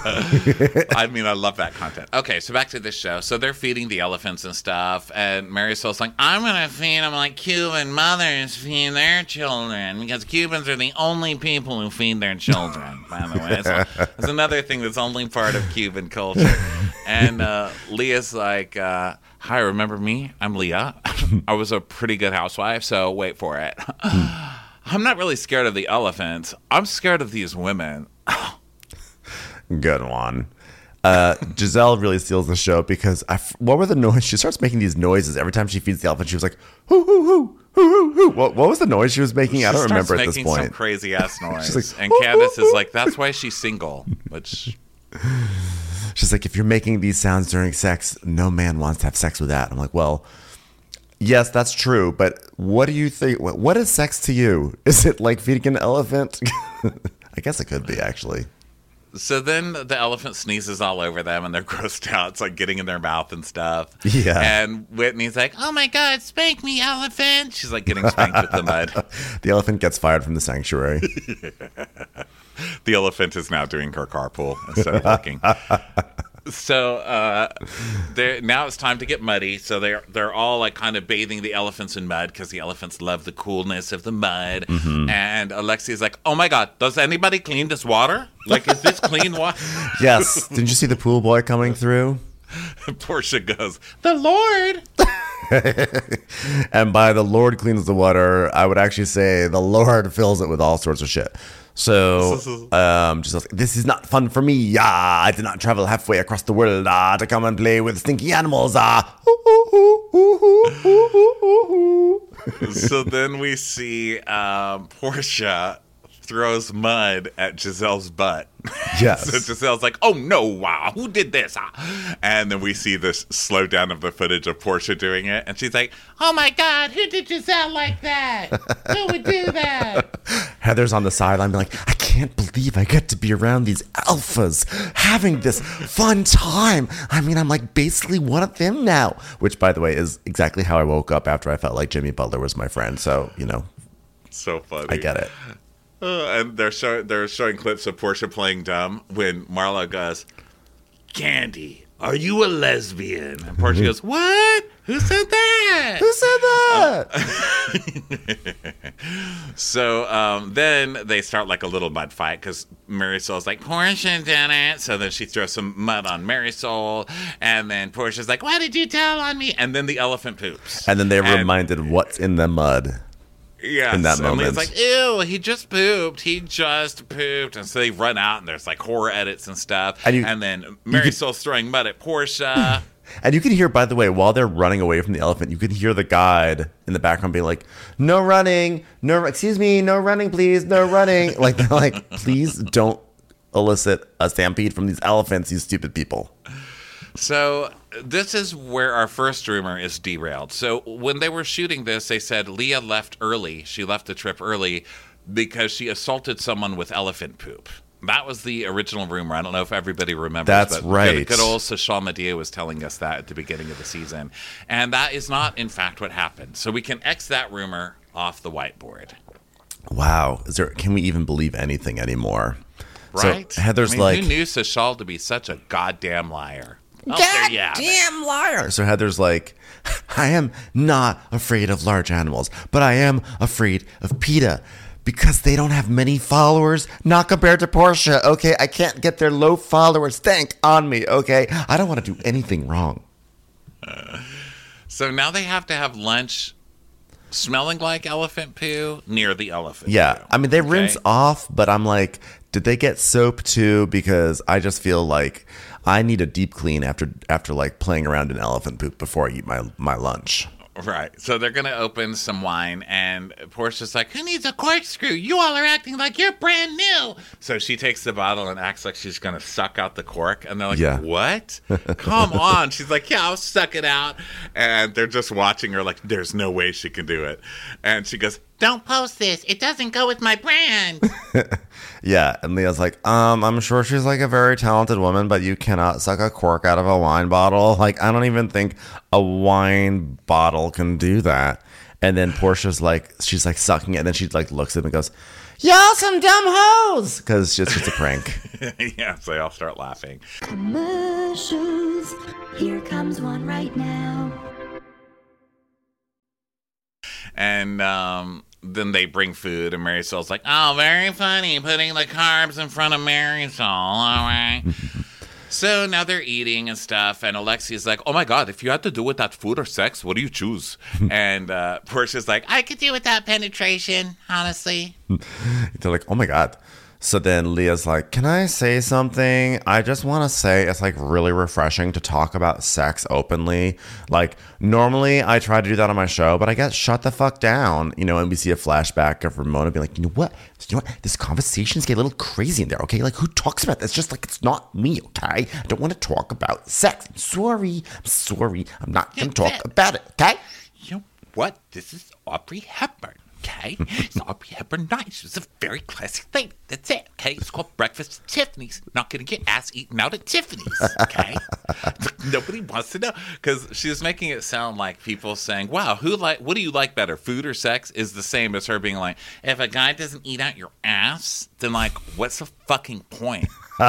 I mean, I love that content. Okay, so back to this show. So they're feeding the elephants and stuff, and Marisol's like, I'm going to feed them like Cuban mothers feed their children, because Cubans are the only people who feed their children, by the way. It's another thing that's only part of Cuban culture. And Leah's like, hi, remember me? I'm Leah. I was a pretty good housewife, so wait for it. I'm not really scared of the elephants. I'm scared of these women. Good one. Giselle really steals the show because what were the noise? She starts making these noises every time she feeds the elephant. She was like, hoo, hoo, hoo, hoo, hoo, hoo. What was the noise she was making? I don't remember at this point. Making some crazy ass noise. Like, and Candace is like, that's why she's single. Which she's like, if you're making these sounds during sex, no man wants to have sex with that. I'm like, well, yes, that's true. But what do you think? What is sex to you? Is it like feeding an elephant? I guess it could be, actually. So then the elephant sneezes all over them, and they're grossed out. It's like getting in their mouth and stuff. Yeah. And Whitney's like, oh my God, spank me, elephant. She's like getting spanked with the mud. The elephant gets fired from the sanctuary. The elephant is now doing her carpool instead of working. So now it's time to get muddy. So they're all like kind of bathing the elephants in mud because the elephants love the coolness of the mud. Mm-hmm. And Alexia's like, oh my God, does anybody clean this water? Like, is this clean water? Yes. Didn't you see the pool boy coming through? Portia goes, the Lord. And by the Lord cleans the water, I would actually say the Lord fills it with all sorts of shit. So, just this is not fun for me. I did not travel halfway across the world to come and play with stinky animals. So then we see Portia throws mud at Giselle's butt. Yes. So Giselle's like, oh no, wow, who did this? And then we see this slow down of the footage of Portia doing it. And she's like, oh my God, who did Giselle like that? Who would do that? Heather's on the sideline being like, I can't believe I get to be around these alphas having this fun time. I mean, I'm like basically one of them now. Which, by the way, is exactly how I woke up after I felt like Jimmy Butler was my friend. So, you know. So funny. I get it. And they're showing clips of Portia playing dumb when Marlo goes, Candy, are you a lesbian? And Portia goes, what? Who said that? Who said that? So then they start like a little mud fight because Marisol's like, Portia did it. So then she throws some mud on Marisol. And then Portia's like, why did you tell on me? And then the elephant poops. And then they're reminded what's in the mud. Yes. In that And moment. Leah's like, ew, he just pooped. He just pooped. And so they run out and there's like horror edits and stuff. And then Marisol's throwing mud at Portia. And you can hear, by the way, while they're running away from the elephant, you can hear the guide in the background being like, no running, excuse me, no running, please, no running. Like, they're like, please don't elicit a stampede from these elephants, you stupid people. So this is where our first rumor is derailed. So when they were shooting this, they said Leah left early. She left the trip early because she assaulted someone with elephant poop. That was the original rumor. I don't know if everybody remembers. That's right. Good old Sashal Medea was telling us that at the beginning of the season. And that is not, in fact, what happened. So we can X that rumor off the whiteboard. Wow. Can we even believe anything anymore? Right? So Heather's who knew Sashal to be such a goddamn liar? Oh, goddamn liar. So Heather's like, I am not afraid of large animals, but I am afraid of PETA. Because they don't have many followers, not compared to Portia, okay? I can't get their low followers stank on me, okay? I don't want to do anything wrong. So now they have to have lunch smelling like elephant poo near the elephant Yeah, poo. I mean, they rinse off, but I'm like, did they get soap too? Because I just feel like I need a deep clean after like playing around in elephant poop before I eat my lunch. Right. So they're going to open some wine, and Portia's like, who needs a corkscrew? You all are acting like you're brand new. So she takes the bottle and acts like she's going to suck out the cork. And they're like, what? Come on. She's like, yeah, I'll suck it out. And they're just watching her like, there's no way she can do it. And she goes, don't post this. It doesn't go with my brand. Yeah, and Leah's like, I'm sure she's like a very talented woman, but you cannot suck a cork out of a wine bottle. Like, I don't even think a wine bottle can do that. And then Portia's like, she's like sucking it, and then she like looks at him and goes, y'all some dumb hoes, because it's just a prank. Yeah, so they all start laughing. Commercials. Here comes one right now. And then they bring food, and Marisol's like, oh, very funny, putting the carbs in front of Marisol, all right. So now they're eating and stuff, and Alexia's like, oh my God, if you had to do with that food or sex, what do you choose? And Portia's like, I could do without penetration, honestly. They're like, oh my God. So then Leah's like, can I say something? I just want to say it's like really refreshing to talk about sex openly. Like normally I try to do that on my show, but I get shut the fuck down, and we see a flashback of Ramona being like, you know what? This conversations get a little crazy in there, okay? Like who talks about this? Just like it's not me, okay? I don't want to talk about sex. I'm sorry. I'm not going to talk about it, okay? You know what? This is Audrey Hepburn. Okay, it's Audrey Hepburn night. She's a very classic thing. That's it. Okay, it's called Breakfast at Tiffany's. Not gonna get ass eaten out at Tiffany's. Okay, nobody wants to know because she was making it sound like people saying, "Wow, what do you like better, food or sex?" Is the same as her being like, "If a guy doesn't eat out your ass, then like, what's the fucking point?"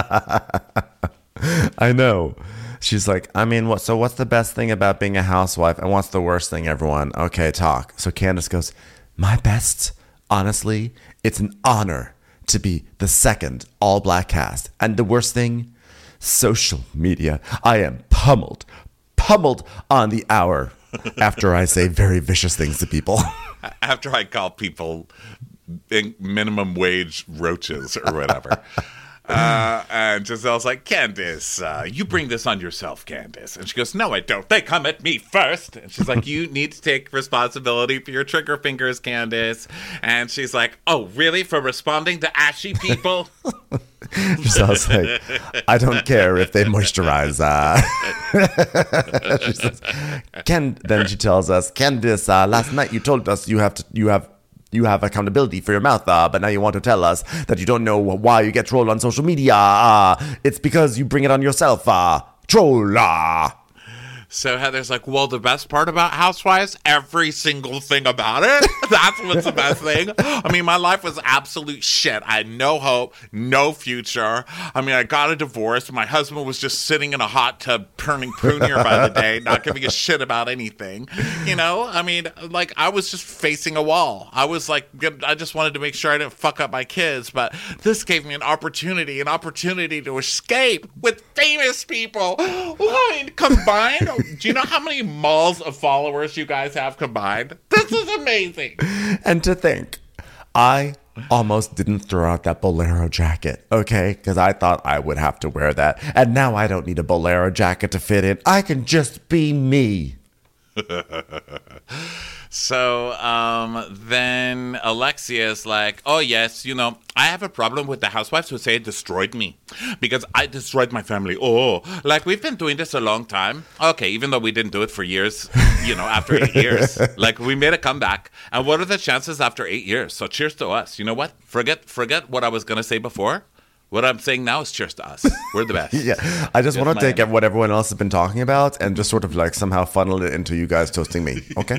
I know. She's like, I mean, what's the best thing about being a housewife, and what's the worst thing? Everyone, okay, talk. So Candace goes, my best, honestly, it's an honor to be the second all-black cast. And the worst thing, social media. I am pummeled on the hour after I say very vicious things to people. After I call people minimum wage roaches or whatever. And Giselle's like, Candace, you bring this on yourself, Candace. And she goes, no, I don't. They come at me first. And she's like, you need to take responsibility for your trigger fingers, Candace. And she's like, oh, really? For responding to ashy people? Giselle's like, I don't care if they moisturize. She says, then she tells us, Candace, last night you told us you have accountability for your mouth, but now you want to tell us that you don't know why you get trolled on social media. It's because you bring it on yourself. Troll. So Heather's like, well, the best part about Housewives, every single thing about it. That's what's the best thing. I mean, my life was absolute shit. I had no hope, no future. I mean, I got a divorce. My husband was just sitting in a hot tub turning prunier by the day, not giving a shit about anything. You know, I mean, like, I was just facing a wall. I was like, I just wanted to make sure I didn't fuck up my kids. But this gave me an opportunity to escape with famous people. I mean, combined. Do you know how many malls of followers you guys have combined? This is amazing. And to think, I almost didn't throw out that bolero jacket, okay? Because I thought I would have to wear that. And now I don't need a bolero jacket to fit in. I can just be me. So then Alexia is like, oh, yes, you know, I have a problem with the housewives who say it destroyed me because I destroyed my family. Oh, like we've been doing this a long time. Okay, even though we didn't do it for years, you know, after 8 years, like we made a comeback. And what are the chances after 8 years? So cheers to us. You know what? Forget what I was going to say before. What I'm saying now is cheers to us. We're the best. Yeah, I just want to take what everyone else has been talking about and just sort of like somehow funnel it into you guys toasting me, okay?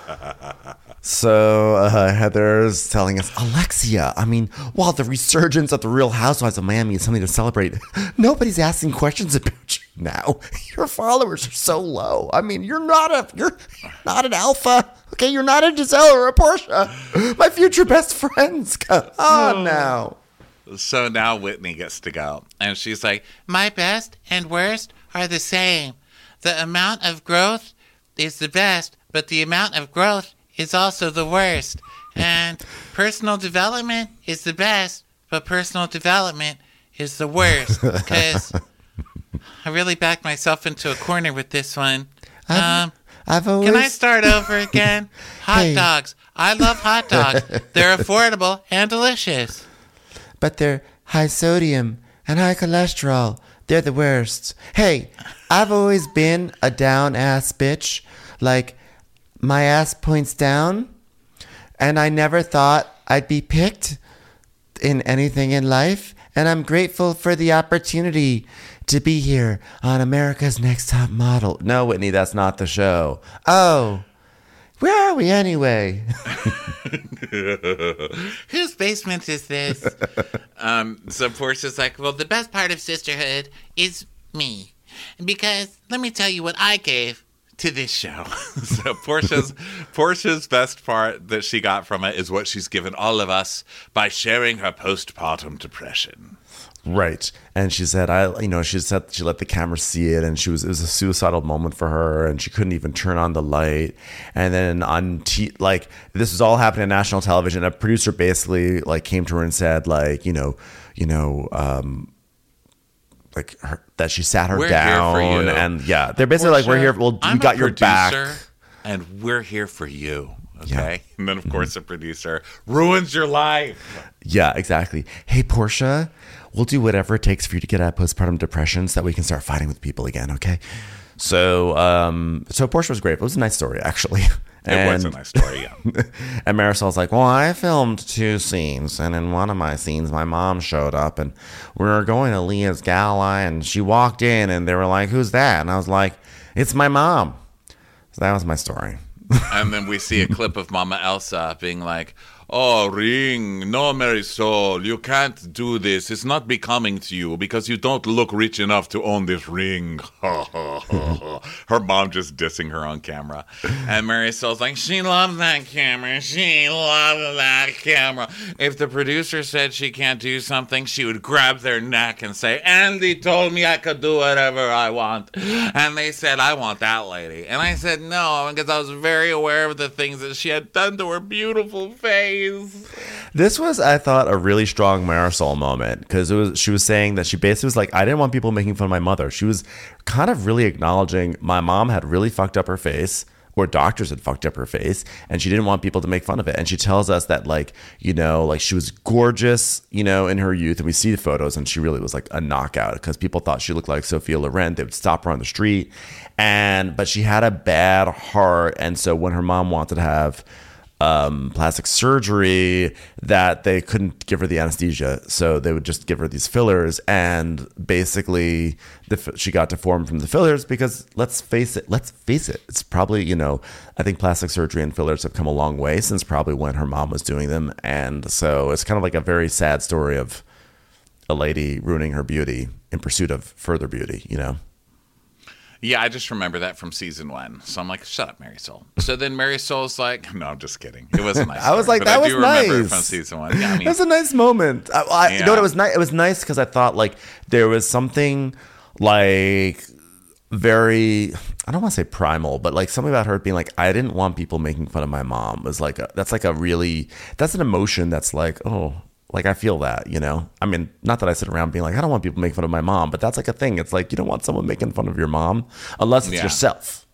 So Heather's telling us, Alexia, I mean, while the resurgence of the Real Housewives of Miami is something to celebrate, nobody's asking questions about you now. Your followers are so low. I mean, you're not an alpha. Okay, you're not a Giselle or a Portia. My future best friends. Come on now. So now Whitney gets to go. And she's like, my best and worst are the same. The amount of growth is the best, but the amount of growth is also the worst. And personal development is the best, but personal development is the worst. Because I really backed myself into a corner with this one. I've always... Can I start over again? Hot dogs. I love hot dogs. They're affordable and delicious. But they're high sodium and high cholesterol. They're the worst. Hey, I've always been a down-ass bitch. Like, my ass points down, and I never thought I'd be picked in anything in life. And I'm grateful for the opportunity to be here on America's Next Top Model. No, Whitney, that's not the show. Oh, where are we anyway? Whose basement is this? So Portia's like, well, the best part of sisterhood is me. Because let me tell you what I gave to this show. So Portia's best part that she got from it is what she's given all of us by sharing her postpartum depression. Right. And she said, she said she let the camera see it, and it was a suicidal moment for her, and she couldn't even turn on the light. And then this was all happening on national television. A producer basically like came to her and said like, that she sat her down, and yeah, they're basically Portia, like, we're here. Well, we got your back, and we're here for you. Okay. Yeah. And then of course the producer ruins your life. Yeah, exactly. Hey, Portia, we'll do whatever it takes for you to get out of postpartum depression so that we can start fighting with people again. Okay. So Portia was great. It was a nice story, actually. It was a nice story, yeah. And Marisol's like, well, I filmed 2 scenes, and in one of my scenes, my mom showed up, and we were going to Leah's gala, and she walked in, and they were like, who's that? And I was like, it's my mom. So that was my story. And then we see a clip of Mama Elsa being like, oh, Ring, no, Marisol, you can't do this. It's not becoming to you because you don't look rich enough to own this ring. Her mom just dissing her on camera. And Marisol's like, she loves that camera. She loves that camera. If the producer said she can't do something, she would grab their neck and say, Andy told me I could do whatever I want. And they said, I want that lady. And I said, no, because I was very aware of the things that she had done to her beautiful face. This was, I thought, a really strong Marisol moment, because she was saying that she basically was like, I didn't want people making fun of my mother. She was kind of really acknowledging my mom had really fucked up her face, or doctors had fucked up her face, and she didn't want people to make fun of it. And she tells us that, like, she was gorgeous, in her youth, and we see the photos, and she really was like a knockout because people thought she looked like Sophia Loren. They would stop her on the street, but she had a bad heart, and so when her mom wanted to have plastic surgery that they couldn't give her the anesthesia, so they would just give her these fillers, and basically she got deformed from the fillers because let's face it, it's probably, I think plastic surgery and fillers have come a long way since probably when her mom was doing them, and so it's kind of like a very sad story of a lady ruining her beauty in pursuit of further beauty, Yeah, I just remember that from season 1. So I'm like, shut up, Marisol. So then Marisol's like, no, I'm just kidding. It was a nice I was story, like, but that I was do remember it nice. from season 1. Yeah, I mean, it was a nice moment. You Yeah. know what, it was nice. It was nice because I thought like there was something like very, I don't want to say primal, but like something about her being like, I didn't want people making fun of my mom. It was like, that's an emotion that's like, oh, like I feel that, I mean, not that I sit around being like, I don't want people making fun of my mom, but that's like a thing. It's like, you don't want someone making fun of your mom unless it's Yeah. yourself,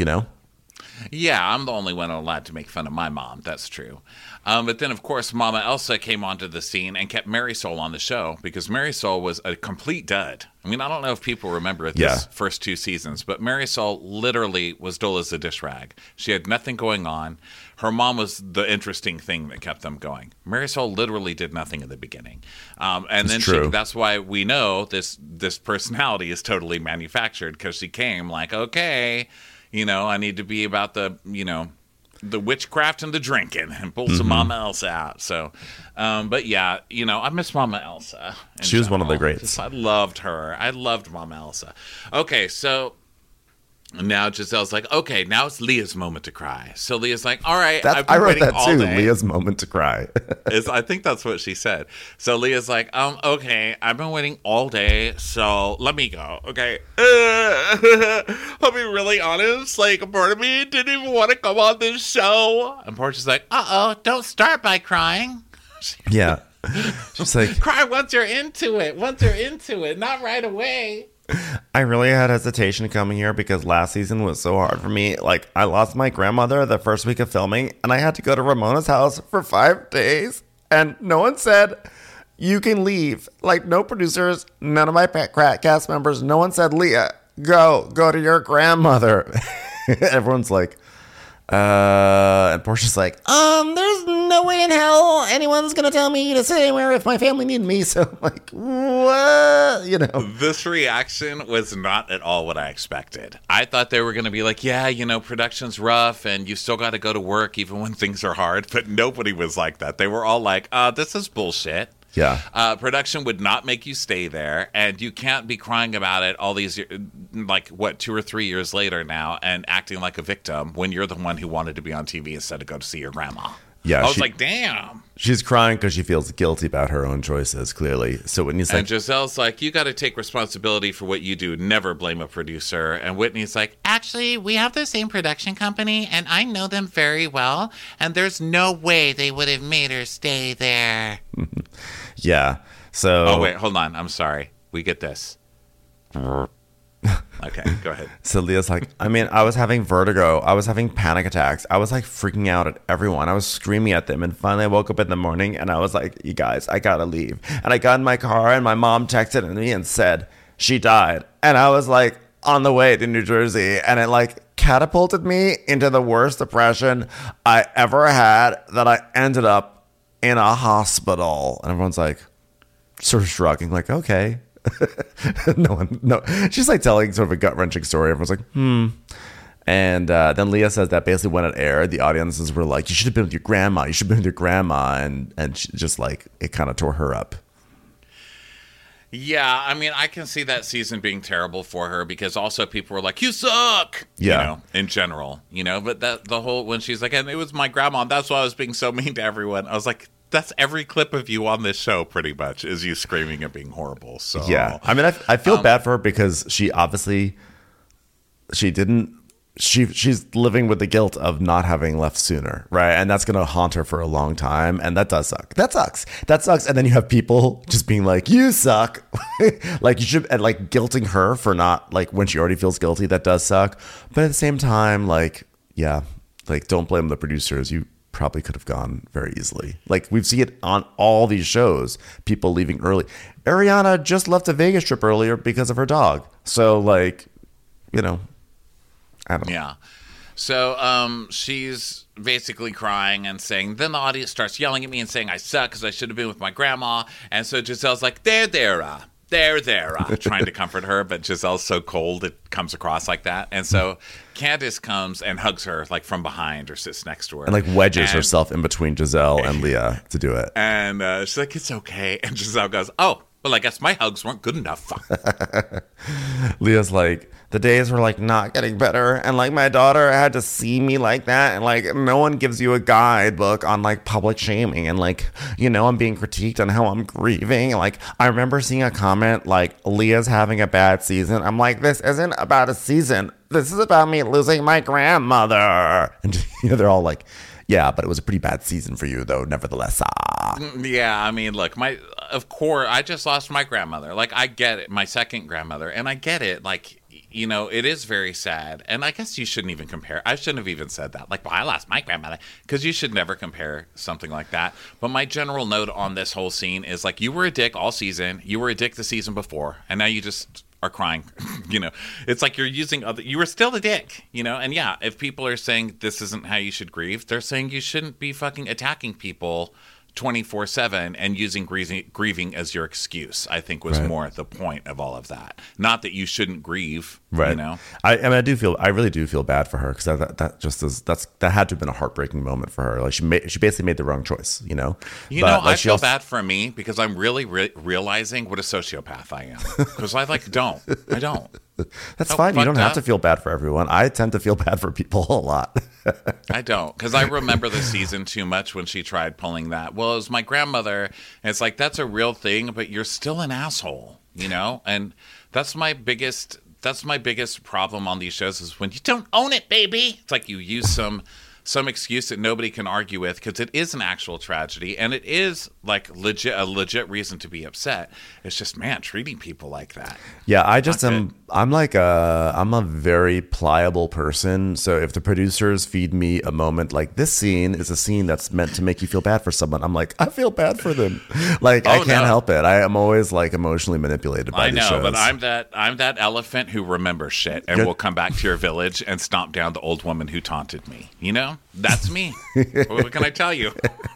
Yeah, I'm the only one allowed to make fun of my mom. That's true. But then, of course, Mama Elsa came onto the scene and kept Marisol on the show because Marisol was a complete dud. I mean, I don't know if people remember this first 2 seasons, but Marisol literally was dull as a dish rag. She had nothing going on. Her mom was the interesting thing that kept them going. Marisol literally did nothing in the beginning. And then that's why we know this personality is totally manufactured because she came like, okay, I need to be about the witchcraft and the drinking and pull some Mama Elsa out. So, but yeah, I miss Mama Elsa. She was one of the greats. I loved her. I loved Mama Elsa. Okay, so now Giselle's like, okay, now it's Leah's moment to cry. So Leah's like, all right, I've been I wrote waiting that all too. day. Leah's moment to cry. I think that's what she said. So Leah's like, okay, I've been waiting all day, so let me go, okay? I'll be really honest, like, part of me didn't even want to come on this show. And Portia's like, don't start by crying. Yeah. She's like, Cry once you're into it, not right away. I really had hesitation coming here because last season was so hard for me. Like, I lost my grandmother the first week of filming, and I had to go to Ramona's house for 5 days, and no one said, you can leave. Like, no producers, none of my cast members, no one said, Leah, go to your grandmother. Everyone's like, and Portia's like, there's no way in hell anyone's gonna tell me to sit anywhere if my family need me. So I'm like, what? This reaction was not at all what I expected. I thought they were going to be like, yeah, production's rough and you still got to go to work even when things are hard. But nobody was like that. They were all like, this is bullshit. Yeah. Production would not make you stay there, and you can't be crying about it all these, 2 or 3 years later now, and acting like a victim when you're the one who wanted to be on TV instead of go to see your grandma. Yeah, I was like, damn. She's crying because she feels guilty about her own choices, clearly. So Whitney's like, and Giselle's like, you got to take responsibility for what you do. Never blame a producer. And Whitney's like, actually, we have the same production company, and I know them very well, and there's no way they would have made her stay there. yeah. So. Oh, wait, hold on. I'm sorry. We get this. Okay, go ahead. So Leah's like, I was having vertigo. I was having panic attacks. I was like freaking out at everyone. I was screaming at them. And finally I woke up in the morning and I was like, you guys, I gotta leave. And I got in my car and my mom texted me and said she died. And I was like on the way to New Jersey. And it like catapulted me into the worst depression I ever had, that I ended up in a hospital. And everyone's like sort of shrugging like, okay. No. She's like telling sort of a gut-wrenching story. Everyone's like, And then Leah says that basically when it aired, the audiences were like, you should have been with your grandma. You should have been with your grandma. And she just like, it kind of tore her up. Yeah, I can see that season being terrible for her because also people were like, you suck. Yeah. In general, but the whole, when she's like, and it was my grandma, and that's why I was being so mean to everyone. I was like, that's every clip of you on this show pretty much is you screaming and being horrible. So yeah, I feel bad for her because she obviously she's living with the guilt of not having left sooner, right? And that's gonna haunt her for a long time, and that does suck. That sucks. And then you have people just being like, you suck. Like you should, and like guilting her for not, like, when she already feels guilty. That does suck. But at the same time, like, yeah, like, don't blame the producers. You probably could have gone very easily. Like, we've seen it on all these shows, people leaving early. Ariana just left a Vegas trip earlier because of her dog. So, like, I don't know. Yeah. So she's basically crying and saying, then the audience starts yelling at me and saying I suck because I should have been with my grandma. And so Giselle's like, there, trying to comfort her. But Giselle's so cold, it comes across like that. And so Candace comes and hugs her like from behind or sits next to her. And like wedges herself in between Giselle and Leah to do it. And she's like, it's okay. And Giselle goes, oh, well, I guess my hugs weren't good enough. Leah's like, the days were like not getting better. And like my daughter had to see me like that. And like no one gives you a guidebook on like public shaming. And like, you know, I'm being critiqued on how I'm grieving. Like I remember seeing a comment like Leah's having a bad season. I'm like, this isn't about a season. This is about me losing my grandmother. And you know, they're all like, yeah, but it was a pretty bad season for you though, nevertheless. Yeah, I mean, look, of course, I just lost my grandmother. Like, I get it, my second grandmother, and I get it. Like, you know, it is very sad. And I guess you shouldn't even compare. I shouldn't have even said that. Like, well, I lost my grandmother. Because you should never compare something like that. But my general note on this whole scene is, like, you were a dick all season. You were a dick the season before. And now you just are crying. You know, it's like you're using you were still a dick, you know? And yeah, if people are saying this isn't how you should grieve, they're saying you shouldn't be fucking attacking people 24/7 and using grieving as your excuse. I think was more the point of all of that. Not that you shouldn't grieve, right? You know, I mean, I really do feel bad for her because that had to have been a heartbreaking moment for her. Like she basically made the wrong choice, you know. I feel bad for me because I'm really realizing what a sociopath I am because I don't. That's fine. You don't have to feel bad for everyone. I tend to feel bad for people a lot. I don't, because I remember the season too much when she tried pulling that. Well, it was my grandmother, and it's like, that's a real thing, but you're still an asshole, you know? And that's my biggest problem on these shows is when you don't own it, baby. It's like you use some excuse that nobody can argue with because it is an actual tragedy and it is like a legit reason to be upset. It's just, man, treating people like that. Yeah, I'm a very pliable person. So if the producers feed me a moment like this scene is a scene that's meant to make you feel bad for someone, I'm like, I feel bad for them. Like I can't help it. I am always like emotionally manipulated by these shows. I know, but I'm that elephant who remembers shit and will come back to your village and stomp down the old woman who taunted me. You know? That's me. What can I tell you?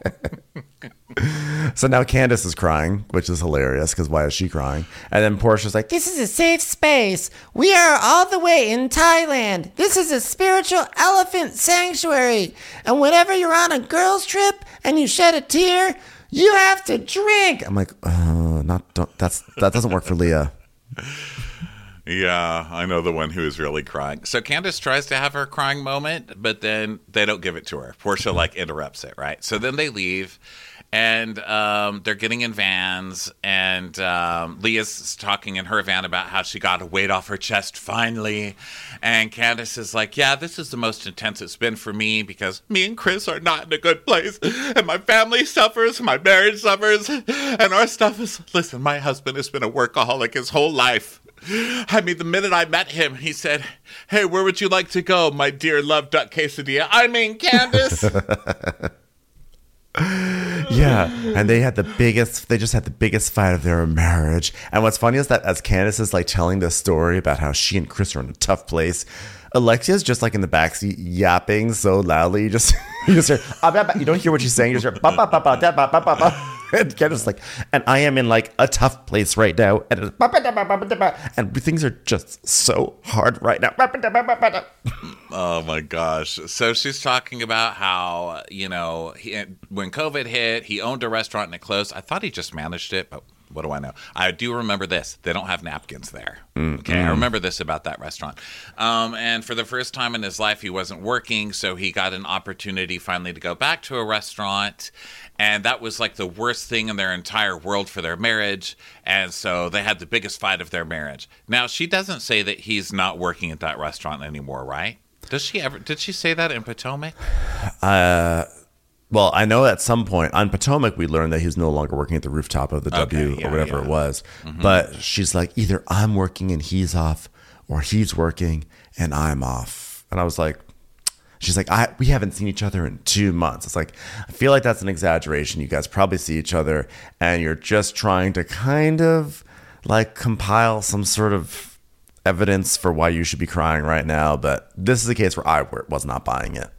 So now Candace is crying, which is hilarious because why is she crying? And then Portia's like, this is a safe space. We are all the way in Thailand. This is a spiritual elephant sanctuary. And whenever you're on a girls' trip and you shed a tear, you have to drink. I'm like, that doesn't work for Leah. Yeah, I know the one who is really crying. So Candace tries to have her crying moment, but then they don't give it to her. Portia interrupts it, right? So then they leave, and they're getting in vans, and Leah's talking in her van about how she got a weight off her chest finally, and Candace is like, yeah, this is the most intense it's been for me because me and Chris are not in a good place, and my family suffers, my marriage suffers, and our stuff is, listen, my husband has been a workaholic his whole life. I mean, the minute I met him, he said, hey, where would you like to go, my dear love duck quesadilla? I mean, Candace. Yeah, and they just had the biggest fight of their marriage. And what's funny is that as Candace is like telling this story about how she and Chris are in a tough place, Alexia's just like in the backseat yapping so loudly. You just hear, you don't hear what she's saying. You just hear, and Candace's like, and I am in like a tough place right now. And things are just so hard right now. Oh my gosh. So she's talking about how, you know, when COVID hit, he owned a restaurant and it closed. I thought he just managed it, but what do I know? I do remember this. They don't have napkins there. Okay, I remember this about that restaurant. And for the first time in his life, he wasn't working, so he got an opportunity finally to go back to a restaurant. And that was like the worst thing in their entire world for their marriage. And so they had the biggest fight of their marriage. Now, she doesn't say that he's not working at that restaurant anymore, right? Did she say that in Potomac? Well, I know at some point on Potomac, we learned that he was no longer working at the rooftop of the W or whatever it was. Mm-hmm. But she's like, either I'm working and he's off, or he's working and I'm off. And I was like, she's like, we haven't seen each other in 2 months. It's like, I feel like that's an exaggeration. You guys probably see each other and you're just trying to kind of like compile some sort of evidence for why you should be crying right now, but this is a case where I was not buying it.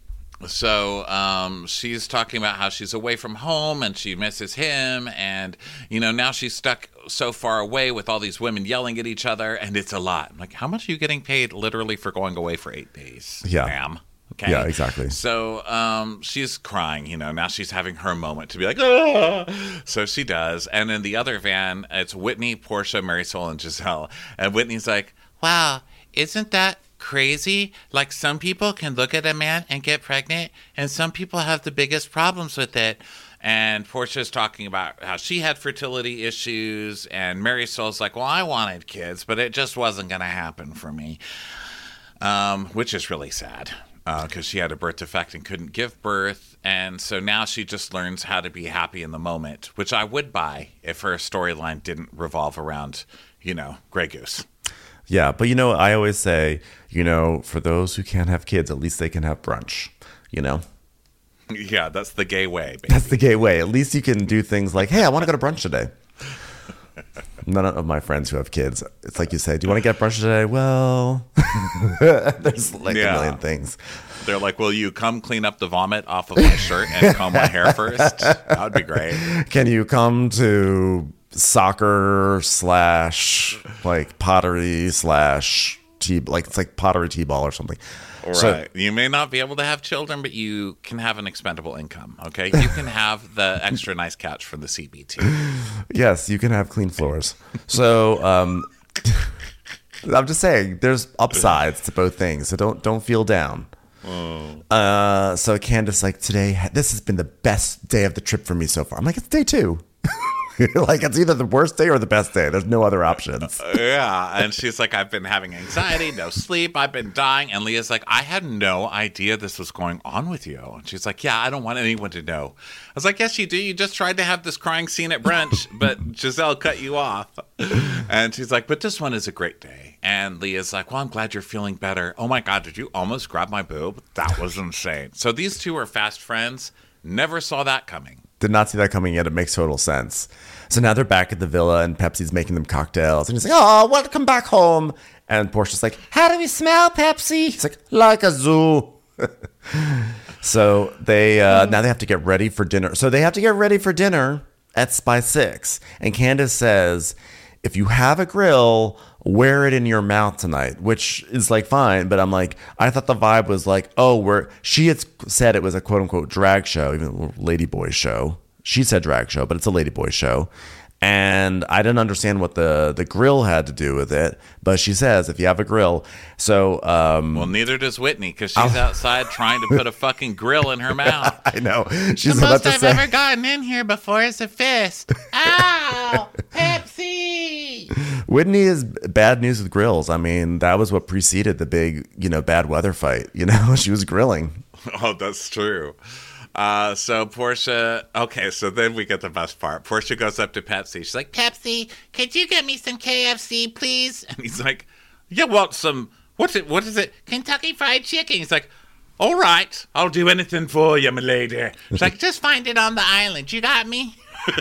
So she's talking about how she's away from home and she misses him. And, you know, now she's stuck so far away with all these women yelling at each other. And it's a lot. I'm like, how much are you getting paid literally for going away for 8 days? Yeah. Ma'am. Okay. Yeah, exactly. So she's crying, you know, now she's having her moment to be like, ah! So she does. And in the other van, it's Whitney, Portia, Marisol, and Giselle. And Whitney's like, wow, isn't that crazy? Like, some people can look at a man and get pregnant, and some people have the biggest problems with it. And Portia's talking about how she had fertility issues, and Marisol's like, well, I wanted kids, but it just wasn't going to happen for me, which is really sad. Because she had a birth defect and couldn't give birth. And so now she just learns how to be happy in the moment, which I would buy if her storyline didn't revolve around, you know, Grey Goose. Yeah, but you know, I always say, you know, for those who can't have kids, at least they can have brunch, you know? Yeah, that's the gay way, baby. That's the gay way. At least you can do things like, hey, I want to go to brunch today. None of my friends who have kids, it's like you say, do you want to get brunch today? Well, there's like a million things. They're like, will you come clean up the vomit off of my shirt and comb my hair first? That would be great. Can you come to soccer / like pottery / tea, like it's like pottery t-ball or something. Right. So, you may not be able to have children, but you can have an expendable income, okay? You can have the extra nice couch from the CBT. Yes, you can have clean floors. So I'm just saying there's upsides to both things, so don't feel down. So Candace, like, today, this has been the best day of the trip for me so far. I'm like, it's day 2. Like, it's either the worst day or the best day. There's no other options. Yeah. And she's like, I've been having anxiety, no sleep. I've been dying. And Leah's like, I had no idea this was going on with you. And she's like, yeah, I don't want anyone to know. I was like, yes, you do. You just tried to have this crying scene at brunch, but Giselle cut you off. And she's like, but this one is a great day. And Leah's like, well, I'm glad you're feeling better. Oh, my God, did you almost grab my boob? That was insane. So these two are fast friends. Never saw that coming. Did not see that coming yet. It makes total sense. So now they're back at the villa and Pepsi's making them cocktails. And he's like, oh, welcome back home. And Portia's like, how do we smell, Pepsi? He's like a zoo. So they now they have to get ready for dinner. So they have to get ready for dinner by 6. And Candace says, if you have a grill, wear it in your mouth tonight, which is like fine. But I'm like, I thought the vibe was like, oh, she had said it was a quote unquote drag show, even a ladyboy show. She said drag show, but it's a ladyboy show. And I didn't understand what the grill had to do with it. But she says, if you have a grill. So, well, neither does Whitney, because she's outside trying to put a fucking grill in her mouth. I know. She's the most I've ever gotten in here before is a fist. Ow! Pepsi! Whitney is bad news with grills. I mean, that was what preceded the big, bad weather fight. She was grilling. Oh, that's true. So Portia, okay, so then we get the best part. Portia goes up to Pepsi. She's like, Pepsi, could you get me some KFC, please? And he's like, yeah, well, what is it? Kentucky Fried Chicken. He's like, all right, I'll do anything for you, my lady. She's like, just find it on the island. You got me?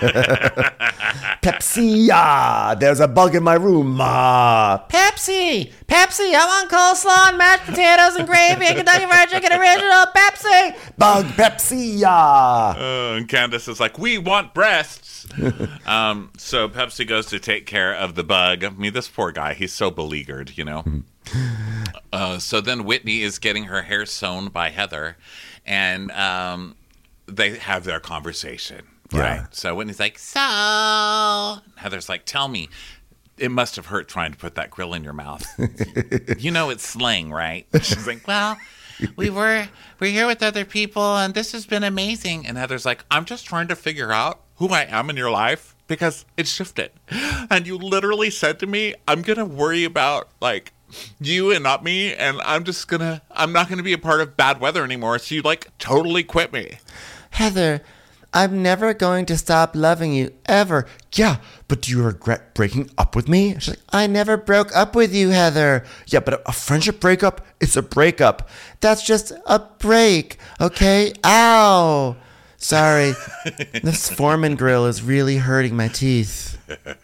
Pepsi, there's a bug in my room. Pepsi, I want coleslaw and mashed potatoes and gravy and Kentucky Fried Chicken original. Pepsi, bug, Pepsi. And Candace is like, we want breasts. So Pepsi goes to take care of the bug. I mean, this poor guy, he's so beleaguered, So then Whitney is getting her hair sewn by Heather, and they have their conversation. Right. Yeah. So Whitney's like, so Heather's like, tell me, it must have hurt trying to put that grill in your mouth. It's slang, right? She's like, well, we're here with other people and this has been amazing. And Heather's like, I'm just trying to figure out who I am in your life because it's shifted. And you literally said to me, I'm going to worry about like you and not me. And I'm not going to be a part of bad weather anymore. So you like totally quit me. Heather, I'm never going to stop loving you, ever. Yeah, but do you regret breaking up with me? She's like, I never broke up with you, Heather. Yeah, but a friendship breakup, it's a breakup. That's just a break, okay? Ow. Sorry. This Foreman grill is really hurting my teeth.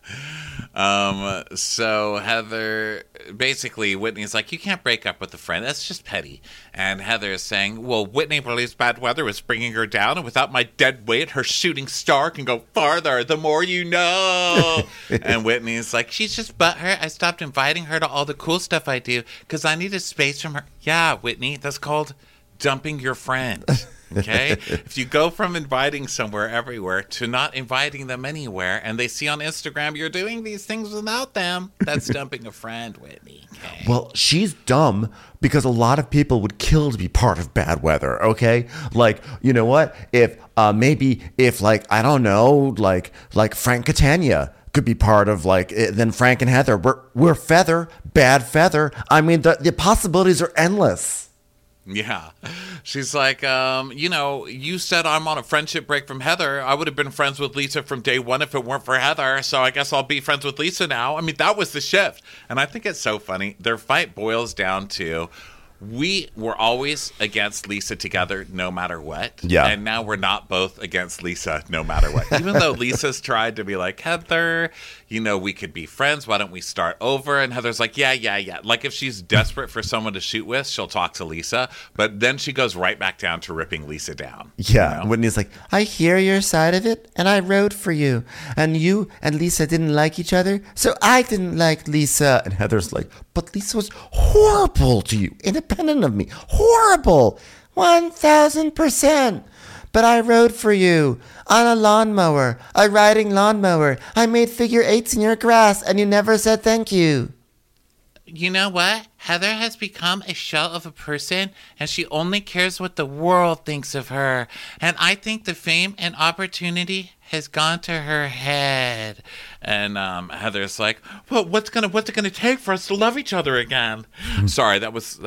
So Heather, basically, Whitney's like, you can't break up with a friend. That's just petty. And Heather is saying, well, Whitney believes bad weather is bringing her down, and without my dead weight, her shooting star can go farther. The more you know. And Whitney's like, she's just butthurt. I stopped inviting her to all the cool stuff I do because I needed space from her. Yeah, Whitney, that's called dumping your friend. Okay? If you go from inviting somewhere everywhere to not inviting them anywhere, and they see on Instagram you're doing these things without them, that's dumping a friend, Whitney. Okay? Well, she's dumb because a lot of people would kill to be part of bad weather, okay? Like, you know what? If maybe if like, I don't know, like Frank Catania could be part of like, then Frank and Heather, we're feather, bad feather. I mean, the possibilities are endless. Yeah. She's like, you said I'm on a friendship break from Heather. I would have been friends with Lisa from day one if it weren't for Heather. So I guess I'll be friends with Lisa now. I mean, that was the shift. And I think it's so funny. Their fight boils down to, we were always against Lisa together no matter what. Yeah. And now we're not both against Lisa no matter what. Even though Lisa's tried to be like, Heather, we could be friends. Why don't we start over? And Heather's like, yeah. Like if she's desperate for someone to shoot with, she'll talk to Lisa. But then she goes right back down to ripping Lisa down. Yeah. Whitney's like, I hear your side of it, and I wrote for you. And you and Lisa didn't like each other, so I didn't like Lisa. And Heather's like, but Lisa was horrible to you, independent of me. Horrible. 1,000%. But I rode for you on a lawnmower, a riding lawnmower. I made figure eights in your grass, and you never said thank you. You know what? Heather has become a shell of a person, and she only cares what the world thinks of her. And I think the fame and opportunity has gone to her head. And Heather's like, well, what's it gonna take for us to love each other again? Sorry, that was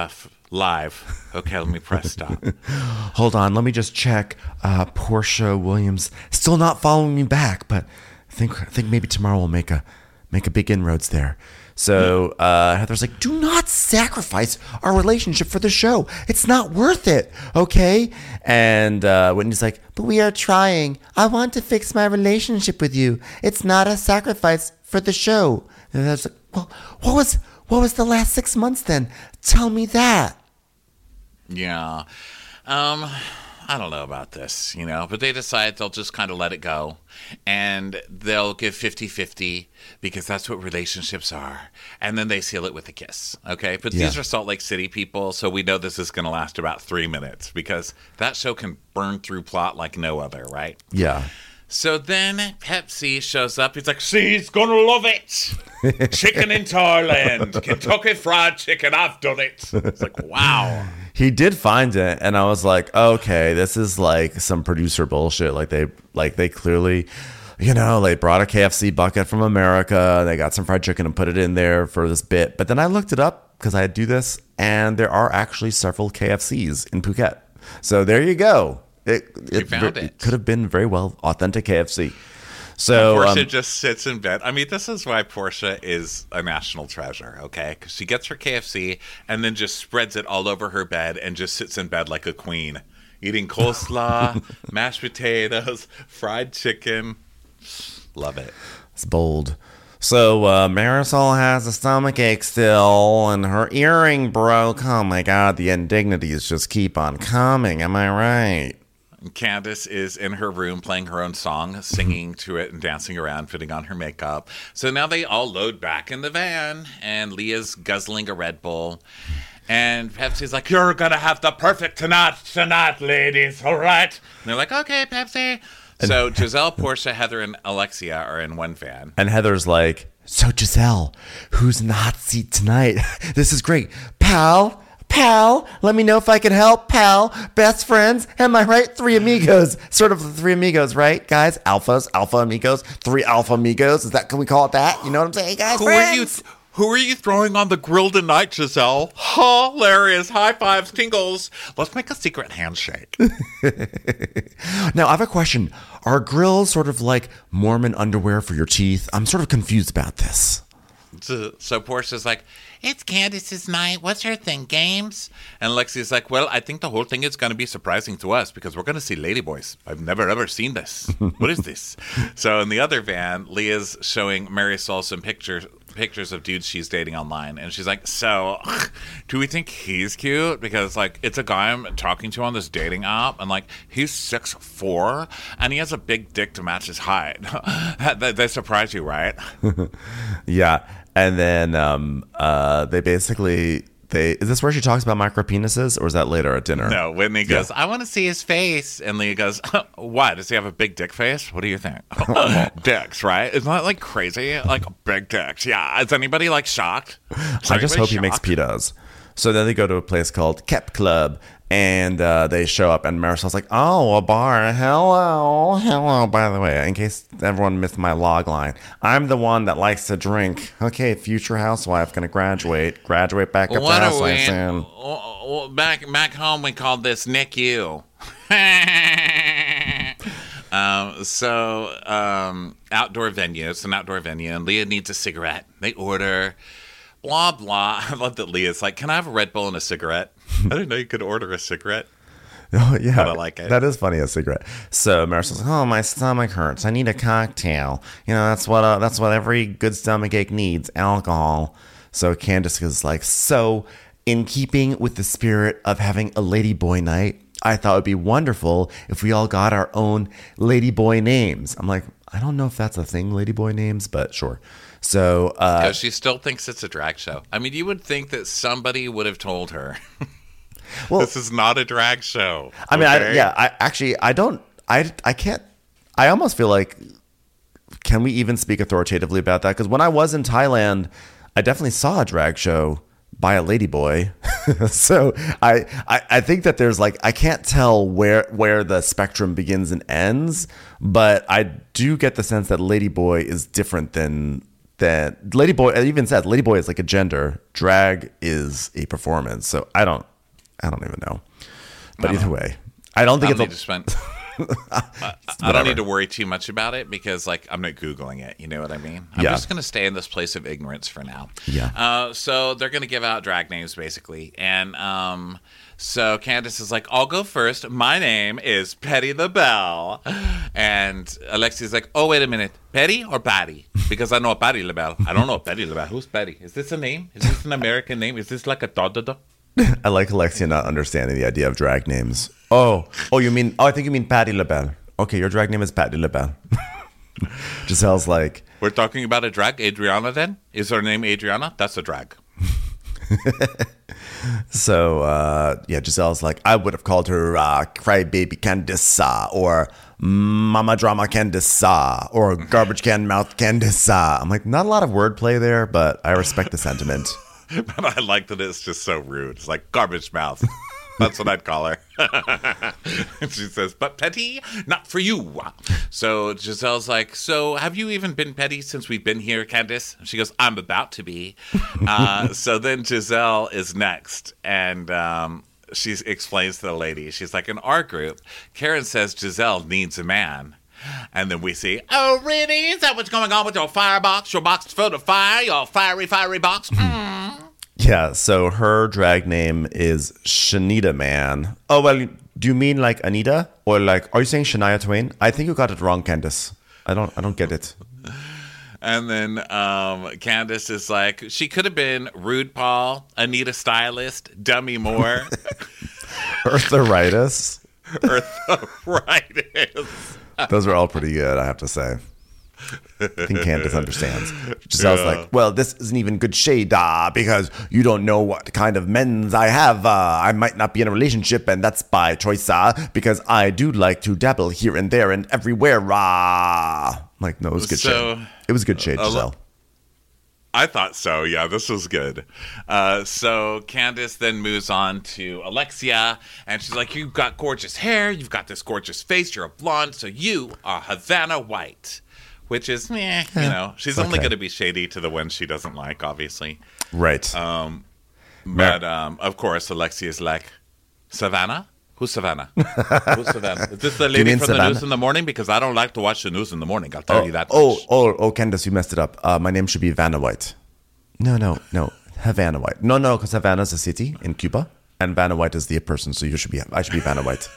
live. Okay, let me press stop. Hold on, let me just check. Portia Williams still not following me back, but I think maybe tomorrow we'll make a big inroads there. So Heather's like, do not sacrifice our relationship for the show. It's not worth it, okay? And Whitney's like, but we are trying. I want to fix my relationship with you. It's not a sacrifice for the show. And Heather's like, well, what was the last 6 months then? Tell me that. Yeah. I don't know about this, but they decide they'll just kind of let it go, and they'll give 50-50 because that's what relationships are. And then they seal it with a kiss. Okay. But These are Salt Lake City people. So we know this is going to last about 3 minutes because that show can burn through plot like no other. Right. Yeah. So then Pepsi shows up. He's like, she's going to love it. Chicken in Thailand. Kentucky Fried Chicken. I've done it. It's like, wow. He did find it, and I was like, okay, this is like some producer bullshit. Like they clearly, they brought a KFC bucket from America. They got some fried chicken and put it in there for this bit. But then I looked it up because I do this, and there are actually several KFCs in Phuket. So there you go. It could have been very well authentic KFC. So Portia just sits in bed. I mean, this is why Portia is a national treasure, okay? Because she gets her KFC and then just spreads it all over her bed and just sits in bed like a queen, eating coleslaw, mashed potatoes, fried chicken. Love it. It's bold. So Marisol has a stomach ache still, and her earring broke. Oh my God, the indignities just keep on coming. Am I right? Candace is in her room playing her own song, singing to it and dancing around, putting on her makeup. So now they all load back in the van, and Leah's guzzling a Red Bull. And Pepsi's like, you're going to have the perfect tonight, ladies, all right? And they're like, okay, Pepsi. So Giselle, Portia, Heather, and Alexia are in one van. And Heather's like, so Giselle, who's in the hot seat tonight? This is great. Pal, let me know if I can help, pal. Best friends, am I right? Three amigos. Sort of the three amigos, right, guys? Alpha amigos, three alpha amigos. Can we call it that? You know what I'm saying, guys? Who are you throwing on the grill tonight, Giselle? Hilarious. High fives, tingles. Let's make a secret handshake. Now, I have a question. Are grills sort of like Mormon underwear for your teeth? I'm sort of confused about this. So Portia's like, it's Candace's night. What's her thing? Games? And Alexia's like, well, I think the whole thing is going to be surprising to us because we're going to see Ladyboys. I've never, ever seen this. What is this? So in the other van, Leah's showing Marisol some pictures of dudes she's dating online. And she's like, so do we think he's cute? Because, like, it's a guy I'm talking to on this dating app. And, like, he's 6'4", and he has a big dick to match his height. They surprise you, right? Yeah. And then they basically, is this where she talks about micro penises, or is that later at dinner? No, Whitney goes, I want to see his face. And Leah goes, why? Does he have a big dick face? What do you think? Dicks, right? Isn't that like crazy? Like big dicks. Yeah. Is anybody like shocked? I just hope he makes pitas. So then they go to a place called Kep Club, and they show up, and Marisol's like, oh, a bar. Hello. By the way, in case everyone missed my log line, I'm the one that likes to drink. Okay, future housewife, gonna graduate back up to housewife soon. Back home, we called this NICU. Outdoor venue. It's an outdoor venue, and Leah needs a cigarette. They order... blah, blah. I love that Leah's like, can I have a Red Bull and a cigarette? I didn't know you could order a cigarette. Oh, yeah. But I like it. That is funny, a cigarette. So Marisol's like, oh, my stomach hurts. I need a cocktail. You know, that's what every good stomachache needs, alcohol. So Candace is like, so in keeping with the spirit of having a ladyboy night, I thought it would be wonderful if we all got our own ladyboy names. I'm like, I don't know if that's a thing, ladyboy names, but sure. So, because she still thinks it's a drag show. I mean, you would think that somebody would have told her, well, this is not a drag show. I mean, I can't, I almost feel like, can we even speak authoritatively about that? Because when I was in Thailand, I definitely saw a drag show by a ladyboy. So I think that there's like, I can't tell where the spectrum begins and ends, but I do get the sense that ladyboy is different than ladyboy. I even said ladyboy is like a gender, drag is a performance. So I don't even know, but either way, I don't think I don't need to worry too much about it because, like, I'm not Googling it. You know what I mean? I'm just going to stay in this place of ignorance for now. Yeah. So they're going to give out drag names, basically. And so Candace is like, I'll go first. My name is Petty the Belle. And Alexia's like, oh, wait a minute. Petty or Patty? Because I know Patty LaBelle. I don't know Petty LaBelle. Who's Petty? Is this a name? Is this an American name? Is this like a da-da-da? I like Alexia not understanding the idea of drag names. I think you mean Patty LaBelle. Okay, your drag name is Patty LaBelle. Giselle's like, we're talking about a drag, Adriana then? Is her name Adriana? That's a drag. So, Giselle's like, I would have called her Crybaby Candace or Mama Drama Candace or Garbage Can Mouth Candace. I'm like, not a lot of wordplay there, but I respect the sentiment. But I like that it's just so rude. It's like garbage mouth. That's what I'd call her. And she says, but petty, not for you. So Giselle's like, so have you even been petty since we've been here, Candace? And she goes, I'm about to be. So then Giselle is next. And she explains to the lady. She's like, in our group, Karen says Giselle needs a man. And then we see, oh, really? Is that what's going on with your firebox? Your box full of fire? Your fiery box? Yeah, so her drag name is Shanita Man. Oh, well, do you mean like Anita? Or like, are you saying Shania Twain? I think you got it wrong, Candace. I don't get it. And then Candace is like, she could have been Rude Paul, Anita Stylist, Dummy Moore. Arthritis. Arthritis. Those are all pretty good, I have to say. I think Candace understands. Giselle's like, well, this isn't even good shade, because you don't know what kind of men's I have. I might not be in a relationship, and that's by choice, because I do like to dabble here and there and everywhere. Like, no, it was good shade. It was good shade, Giselle. I thought so. Yeah, this was good. So Candace then moves on to Alexia, and she's like, you've got gorgeous hair, you've got this gorgeous face, you're a blonde, so you are Havana White. Which is, she's only going to be shady to the ones she doesn't like, obviously. Right. But, of course, Alexia's like, Savannah? Who's Savannah? Who's Savannah? Is this the lady from the news in the morning? Because I don't like to watch the news in the morning. I'll tell you that much. Oh, Candace, you messed it up. My name should be Vanna White. No. Havana White. No, because Havana's a city in Cuba, and Vanna White is the person. So I should be Vanna White.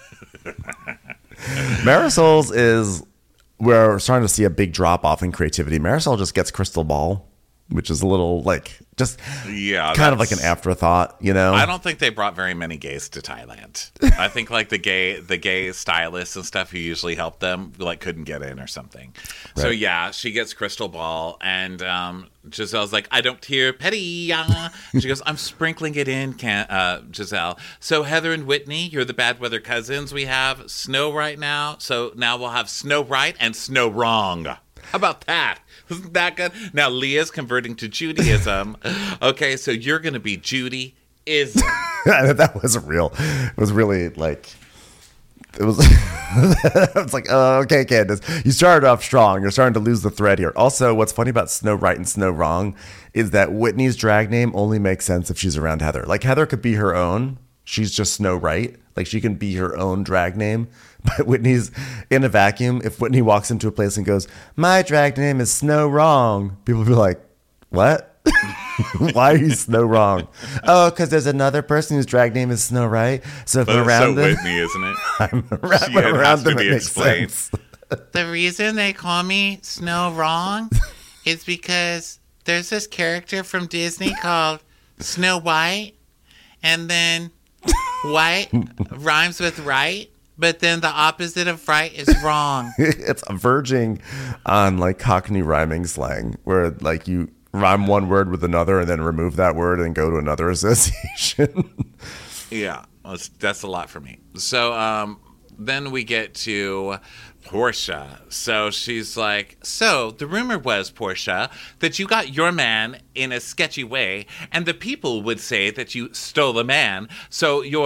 Marisol's is, we're starting to see a big drop off in creativity. Marisol just gets Crystal Ball, which is a little like just kind of like an afterthought, you know. I don't think they brought very many gays to Thailand. I think like the gay stylists and stuff who usually help them like couldn't get in or something. Right. So yeah, she gets Crystal Ball, and Giselle's like, I don't hear petty. She goes, I'm sprinkling it in, Giselle. So Heather and Whitney, you're the bad weather cousins. We have Snow right now. So now we'll have Snow right and Snow wrong. How about that? Isn't that good? Now Leah's converting to Judaism. Okay, so you're going to be Judaism. That wasn't real. It was really like, it was, it's like, okay, Candace, you started off strong. You're starting to lose the thread here. Also, what's funny about Snow Right and Snow Wrong is that Whitney's drag name only makes sense if she's around Heather. Like Heather could be her own. She's just Snow Right. Like she can be her own drag name. But Whitney's in a vacuum. If Whitney walks into a place and goes, my drag name is Snow Wrong, people will be like, what? Why are you Snow Wrong? Oh, because there's another person whose drag name is Snow Right. So if I'm around them, Whitney, isn't it? I'm around them, it makes sense. The reason they call me Snow Wrong is because there's this character from Disney called Snow White, and then white rhymes with right. But then the opposite of right is wrong. It's verging on like Cockney rhyming slang, where like you rhyme one word with another and then remove that word and go to another association. Yeah, that's a lot for me. So then we get to Portia. So she's like, so the rumor was, Portia, that you got your man in a sketchy way, and the people would say that you stole a man. So you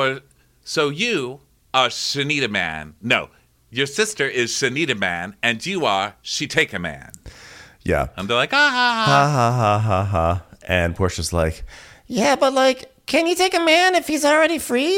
are Shanita Man. No, your sister is Shanita Man, and you are She Take a Man. Yeah. And they're like, ha ha ha. Ha ha ha ha ha. And Portia's like, yeah, but like, can you take a man if he's already free?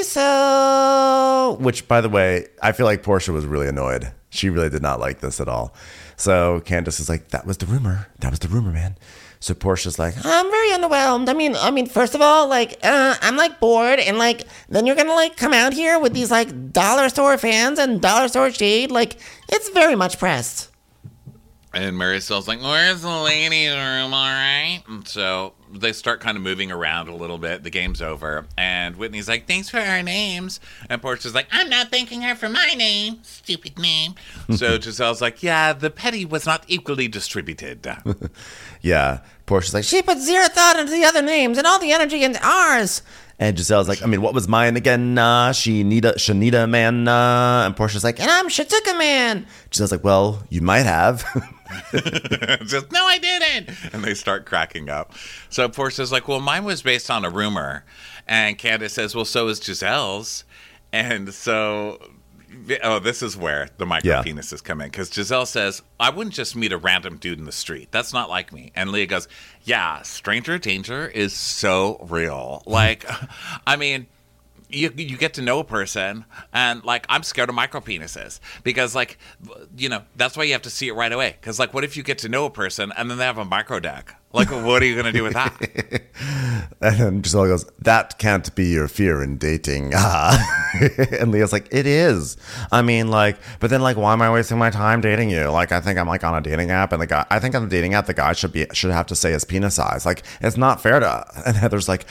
So, which by the way, I feel like Portia was really annoyed. She really did not like this at all. So Candace is like, that was the rumor. That was the rumor, man. So Portia's like, I'm very underwhelmed. I mean, first of all, like, I'm like bored, and like, then you're gonna like come out here with these like dollar store fans and dollar store shade. Like, it's very much pressed. And Marisol's like, where's the ladies' room, all right? And so they start kind of moving around a little bit. The game's over. And Whitney's like, thanks for our names. And Portia's like, I'm not thanking her for my name. Stupid name. So Giselle's like, yeah, the petty was not equally distributed. Yeah. Portia's like, she put zero thought into the other names and all the energy into ours. And Giselle's like, I mean, what was mine again? Shanita Man. And Portia's like, and I'm Shatuka Man. Giselle's like, well, you might have. Just, no, I didn't. And they start cracking up. So Portia's like, well, mine was based on a rumor. And Candace says, well, so is Giselle's. And so, this is where the micro penises come in. Because Giselle says, I wouldn't just meet a random dude in the street. That's not like me. And Leah goes, yeah, stranger danger is so real. Like, I mean, you get to know a person, and like, I'm scared of micro penises because, like, you know, that's why you have to see it right away. Because, like, what if you get to know a person and then they have a micro deck? Like, what are you going to do with that? And then Giselle goes, that can't be your fear in dating. And Leah's like, it is. I mean, like, but then, like, why am I wasting my time dating you? Like, I think I'm like on a dating app, and I think on the dating app, the guy should have to say his penis size. Like, it's not fair to. And Heather's like,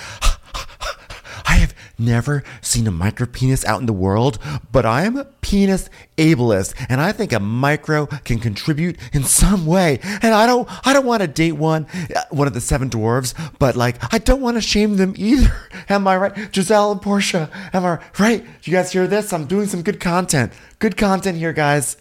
I have never seen a micro penis out in the world, but I am a penis ableist, and I think a micro can contribute in some way. And I don't want to date one of the seven dwarves, but like, I don't want to shame them either. Am I right? Giselle and Portia, am I right? You guys hear this? I'm doing some good content. Good content here, guys.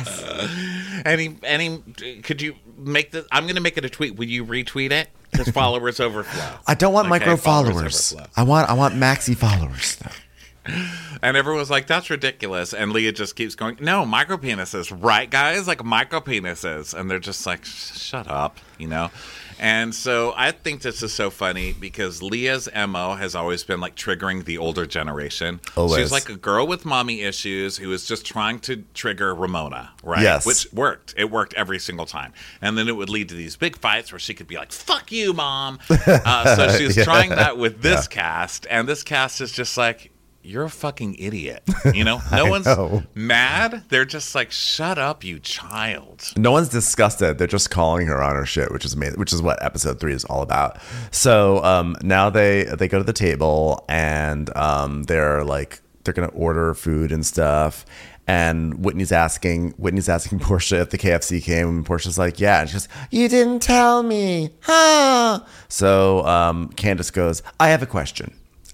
Could you make this? I'm going to make it a tweet. Will you retweet it? Because followers overflow. I don't want micro followers. I want maxi followers though. And everyone's like, that's ridiculous. And Leah just keeps going, no, micro penises, right, guys? Like micro penises. And they're just like, shut up, you know? And so I think this is so funny because Leah's MO has always been like triggering the older generation. Always. She's like a girl with mommy issues who is just trying to trigger Ramona, right? Yes. Which worked. It worked every single time. And then it would lead to these big fights where she could be like, fuck you, mom. So she's trying that with this cast. And this cast is just like, you're a fucking idiot. You know, no one's mad. They're just like, shut up, you child. No one's disgusted. They're just calling her on her shit, which is amazing, which is what episode 3 is all about. So now they go to the table and they're gonna order food and stuff. And Whitney's asking Portia if the KFC came, and Portia's like, yeah. And she goes, you didn't tell me, huh? So Candace goes, I have a question.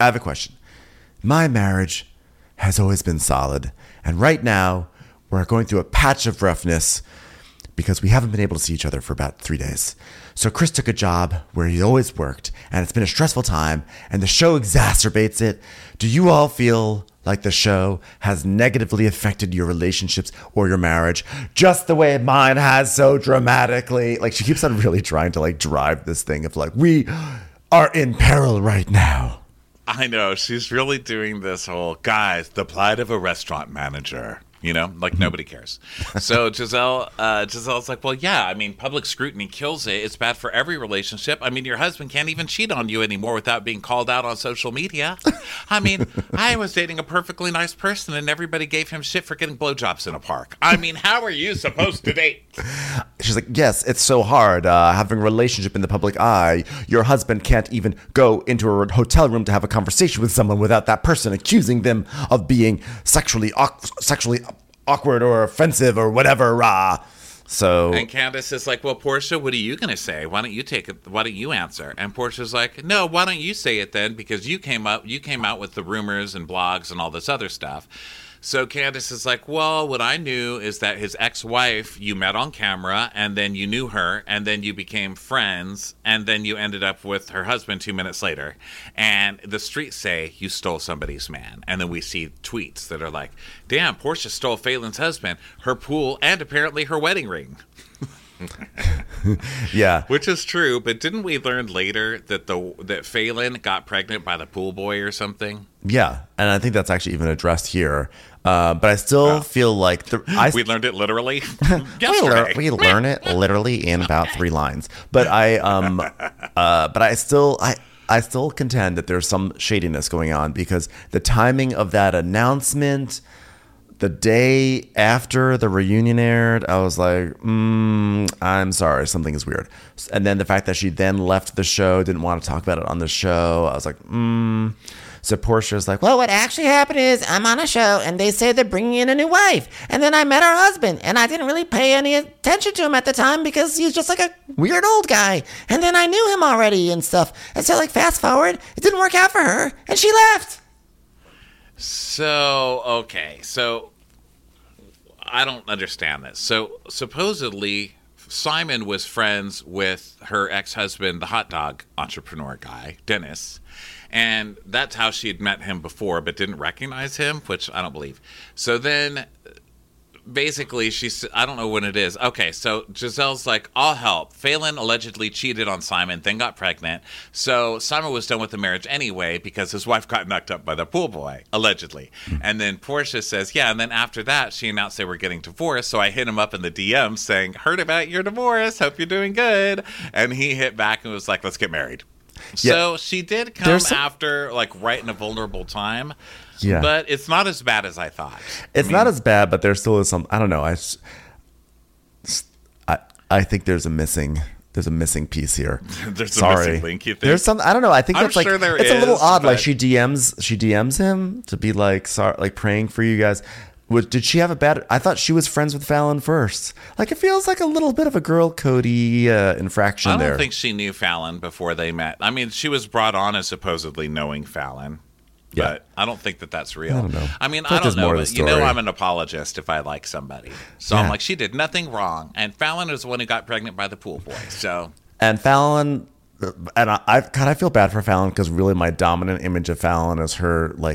My marriage has always been solid, and right now we're going through a patch of roughness because we haven't been able to see each other for about 3 days. So Chris took a job where he always worked, and it's been a stressful time, and the show exacerbates it. Do you all feel like the show has negatively affected your relationships or your marriage just the way mine has so dramatically? Like, she keeps on really trying to like drive this thing of like, we are in peril right now. I know. She's really doing this whole, guys, the plight of a restaurant manager. You know, like nobody cares. So Giselle's like, well, yeah, I mean, public scrutiny kills it. It's bad for every relationship. I mean, your husband can't even cheat on you anymore without being called out on social media. I mean, I was dating a perfectly nice person and everybody gave him shit for getting blowjobs in a park. I mean, how are you supposed to date? She's like, yes, it's so hard having a relationship in the public eye. Your husband can't even go into a hotel room to have a conversation with someone without that person accusing them of being sexually awkward or offensive or whatever. So and Candace is like, well, Portia, what are you going to say? Why don't you take it? Why don't you answer? And Portia's like, no, why don't you say it then? Because you came out with the rumors and blogs and all this other stuff. So Candace is like, well, what I knew is that his ex-wife, you met on camera, and then you knew her, and then you became friends, and then you ended up with her husband 2 minutes later. And the streets say you stole somebody's man. And then we see tweets that are like, damn, Portia stole Phelan's husband, her pool, and apparently her wedding ring. Yeah, which is true, but didn't we learn later that Phelan got pregnant by the pool boy or something? Yeah, and I think that's actually even addressed here. But I still feel like we learned it literally. we learn it literally in about 3 lines. But I still contend that there's some shadiness going on because the timing of that announcement. The day after the reunion aired, I was like, I'm sorry, something is weird. And then the fact that she then left the show, didn't want to talk about it on the show, I was like, So Portia's like, well, what actually happened is I'm on a show and they say they're bringing in a new wife. And then I met her husband and I didn't really pay any attention to him at the time because he's just like a weird old guy. And then I knew him already and stuff. And so like fast forward, it didn't work out for her and she left. So, okay. So, I don't understand this. So, supposedly, Simon was friends with her ex-husband, the hot dog entrepreneur guy, Dennis. And that's how she had met him before, but didn't recognize him, which I don't believe. So then, basically, I don't know when it is. Okay, so Giselle's like, I'll help. Phelan allegedly cheated on Simon, then got pregnant. So Simon was done with the marriage anyway because his wife got knocked up by the pool boy, allegedly. And then Portia says, yeah, and then after that, she announced they were getting divorced. So I hit him up in the DM saying, heard about your divorce. Hope you're doing good. And he hit back and was like, let's get married. Yeah. So she did come after, like, right in a vulnerable time. Yeah. But it's not as bad as I thought. It's not as bad, but there still is some. I don't know. I think there's a missing piece here. There's a missing link. You think? There's some. I don't know. I think that's sure it's a little odd. Like she DMs him to be like, sorry, like praying for you guys. Did she have a bad? I thought she was friends with Fallon first. Like it feels like a little bit of a girl Cody infraction there. I don't think she knew Fallon before they met. I mean, she was brought on as supposedly knowing Fallon. Yeah. But I don't think that that's real. I don't know. I mean, I don't know. But you know, I'm an apologist if I like somebody. So I'm like, she did nothing wrong. And Fallon is the one who got pregnant by the pool boy. So. And Fallon, and I feel bad for Fallon because really my dominant image of Fallon is her like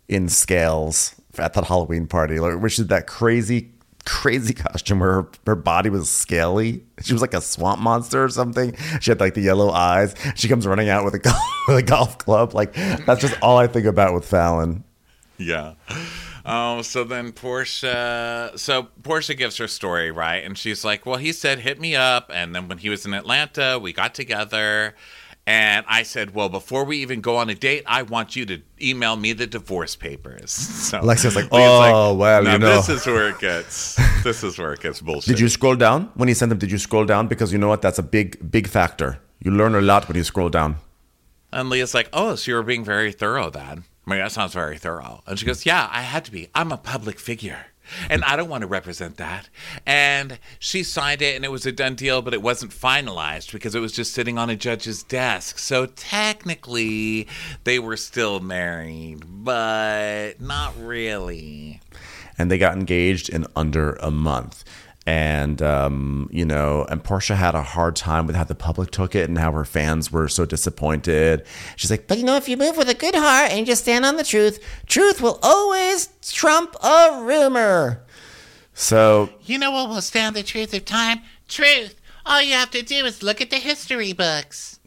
in scales at that Halloween party, like where she did that crazy costume where her body was scaly. She was like a swamp monster or something. She had like the yellow eyes. She comes running out with a golf club. Like that's just all I think about with Fallon. Yeah. So then Portia gives her story, right? And she's like, well, he said, hit me up. And then when he was in Atlanta, we got together. And I said, well, before we even go on a date, I want you to email me the divorce papers. So Alexia's like, this is where it gets bullshit. Did you scroll down when he sent them? Did you scroll down? Because you know what? That's a big factor. You learn a lot when you scroll down. And Leah's like, oh, so you were being very thorough, Dad. I mean, that sounds very thorough. And she goes, yeah, I had to be. I'm a public figure. And I don't want to represent that. And she signed it, and it was a done deal, but it wasn't finalized because it was just sitting on a judge's desk. So technically, they were still married, but not really. And they got engaged in under a month. And, and Portia had a hard time with how the public took it and how her fans were so disappointed. She's like, but if you move with a good heart and you just stand on the truth will always trump a rumor. So, you know what will stand the truth of time? Truth. All you have to do is look at the history books.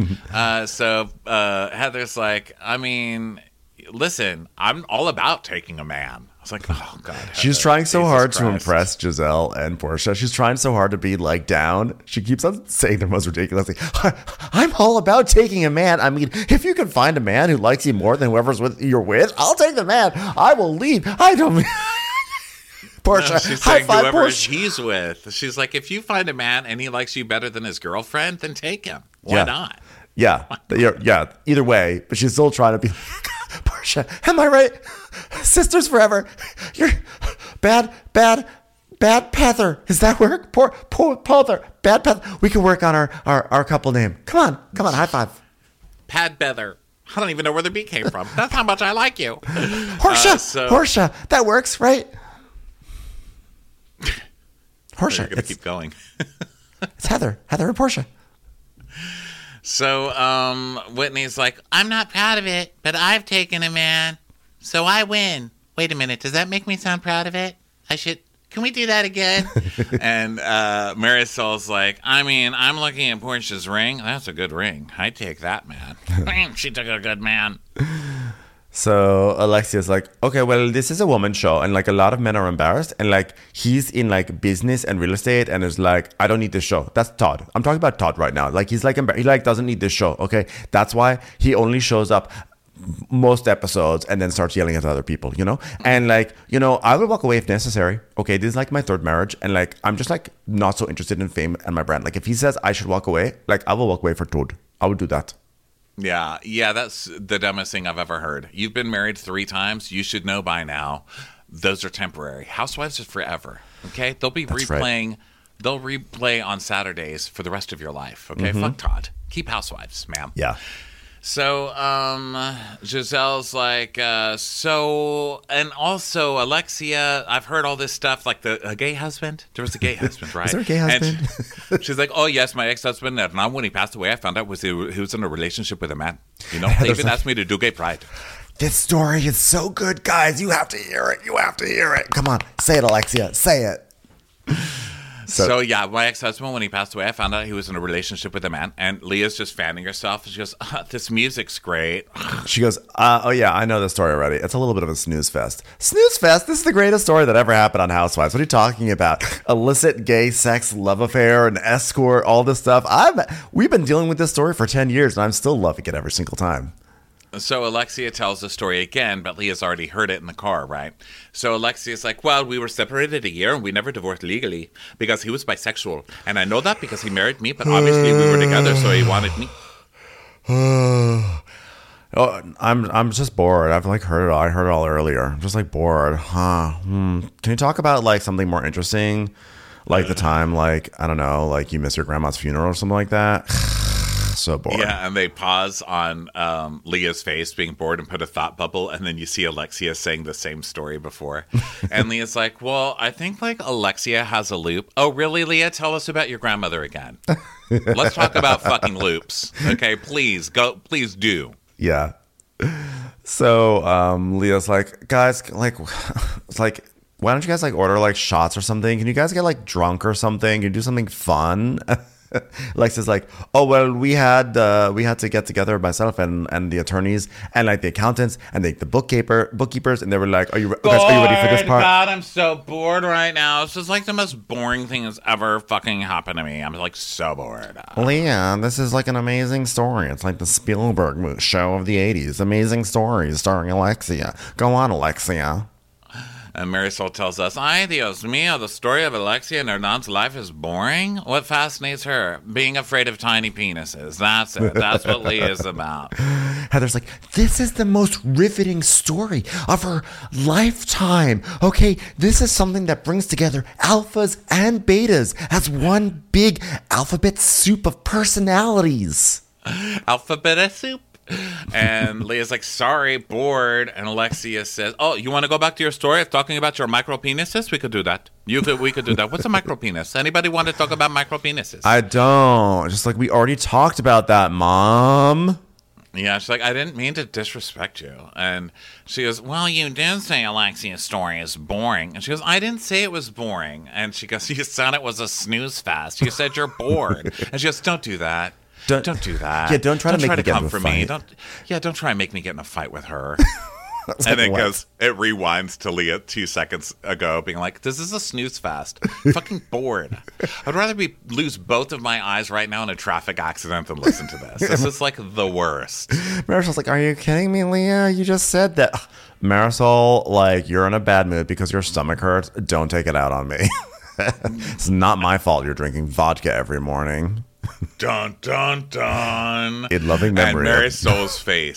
So Heather's like, I mean, listen, I'm all about taking a man. I was like, oh, God. Heather, she's trying so Jesus hard Christ. to impress Giselle and Portia. She's trying so hard to be like down. She keeps on saying the most ridiculous thing. I'm all about taking a man. I mean, if you can find a man who likes you more than whoever's you're with, I'll take the man. I will leave. I don't. Portia, no, she's high saying five, whoever Portia. he's with. She's like, if you find a man and he likes you better than his girlfriend, then take him. Why not? Yeah. Either way, but she's still trying to be Portia, am I right? Sisters forever. You're bad Pether. Does that work? Poor Pether. Bad Pether. We can work on our couple name. Come on, high five. Pad Beather. I don't even know where the B came from. That's how much I like you. Portia. That works, right? Portia. You're going to keep going. It's Heather and Portia. So Whitney's like, I'm not proud of it, but I've taken a man, so I win. Wait a minute, does that make me sound proud of it? Can we do that again? And Marisol's like, I mean, I'm looking at Portia's ring. That's a good ring. I'd take that man. She took a good man. So Alexia's like, okay, well, this is a woman show, and like a lot of men are embarrassed, and like he's in like business and real estate, and is like, I don't need this show. That's Todd. I'm talking about Todd right now. Like he's like he like doesn't need this show. Okay, that's why he only shows up most episodes and then starts yelling at other people, and like, I will walk away if necessary. Okay, this is like my third marriage, and like I'm just like not so interested in fame and my brand. Like if he says I should walk away, like I will walk away for Todd. I would do that. Yeah, that's the dumbest thing I've ever heard. You've been married 3 times. You should know by now. Those are temporary. Housewives are forever. Okay, they'll be that's replaying. Right. They'll replay on Saturdays for the rest of your life. Okay, Fuck Todd. Keep Housewives, ma'am. Yeah. So Giselle's like, and also Alexia, I've heard all this stuff, like a gay husband. There was a gay husband, right? Is there a gay husband? And she's like, oh, yes, my ex-husband. And now when he passed away, I found out he was in a relationship with a man. They even asked me to do gay pride. This story is so good, guys. You have to hear it. Come on. Say it, Alexia. Say it. So yeah, my ex-husband, when he passed away, I found out he was in a relationship with a man. And Leah's just fanning herself. She goes, this music's great. She goes, oh yeah, I know the story already. It's a little bit of a snooze fest. Snooze fest? This is the greatest story that ever happened on Housewives. What are you talking about? Illicit gay sex, love affair, an escort, all this stuff. We've been dealing with this story for 10 years, and I'm still loving it every single time. So Alexia tells the story again, but Leah's already heard it in the car, right? So Alexia's like, well, we were separated a year and we never divorced legally because he was bisexual. And I know that because he married me, but obviously we were together, so he wanted me. I'm just bored. I've like heard it all. I heard it all earlier. I'm just like bored. Can you talk about like something more interesting? Like the time, like, I don't know, like you miss your grandma's funeral or something like that? So bored. Yeah, and they pause on Leah's face being bored and put a thought bubble, and then you see Alexia saying the same story before. And Leah's like, well, I think like Alexia has a loop. Oh, really, Leah? Tell us about your grandmother again. Let's talk about fucking loops. Okay, please do. Yeah. So Leah's like, guys, like, it's like, why don't you guys like order like shots or something? Can you guys get like drunk or something? Can you do something fun? Lexi's like, oh well, we had to get together, myself and the attorneys and like the accountants and the bookkeepers, and they were like, are you ready for this part? God, I'm so bored right now. This is like the most boring thing that's ever fucking happened to me. I'm like so bored. Leah, this is like an amazing story. It's like the Spielberg show of the 80s. Amazing stories starring Alexia. Go on, Alexia. And Marisol tells us, ay, Dios mío, the story of Alexia and Hernan's life is boring. What fascinates her? Being afraid of tiny penises. That's it. That's what Leah's about. Heather's like, this is the most riveting story of her lifetime. Okay, this is something that brings together alphas and betas as one big alphabet soup of personalities. Alphabet soup? And Leah's like, sorry, bored. And Alexia says, oh, you want to go back to your story of talking about your micro penises? We could do that. We could do that. What's a micro penis? Anybody want to talk about micro penises? I don't. Just like we already talked about that, Mom. Yeah, she's like, I didn't mean to disrespect you. And she goes, well, you did say Alexia's story is boring. And she goes, I didn't say it was boring. And she goes, you said it was a snooze fest. You said you're bored. And she goes, don't do that. Don't do that. Yeah, don't try to make me get come in a for fight. me. Don't try and make me get in a fight with her. And it rewinds to Leah 2 seconds ago, being like, this is a snooze fest. Fucking bored. I'd rather lose both of my eyes right now in a traffic accident than listen to this. This is like the worst. Marisol's like, are you kidding me, Leah? You just said that. Marisol, like, you're in a bad mood because your stomach hurts. Don't take it out on me. It's not my fault you're drinking vodka every morning. Dun, dun, dun. In loving memory. And Marisol's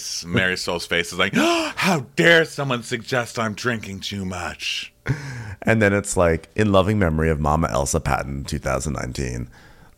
face is like, oh, how dare someone suggest I'm drinking too much. And then it's like, in loving memory of Mama Elsa Patton, 2019.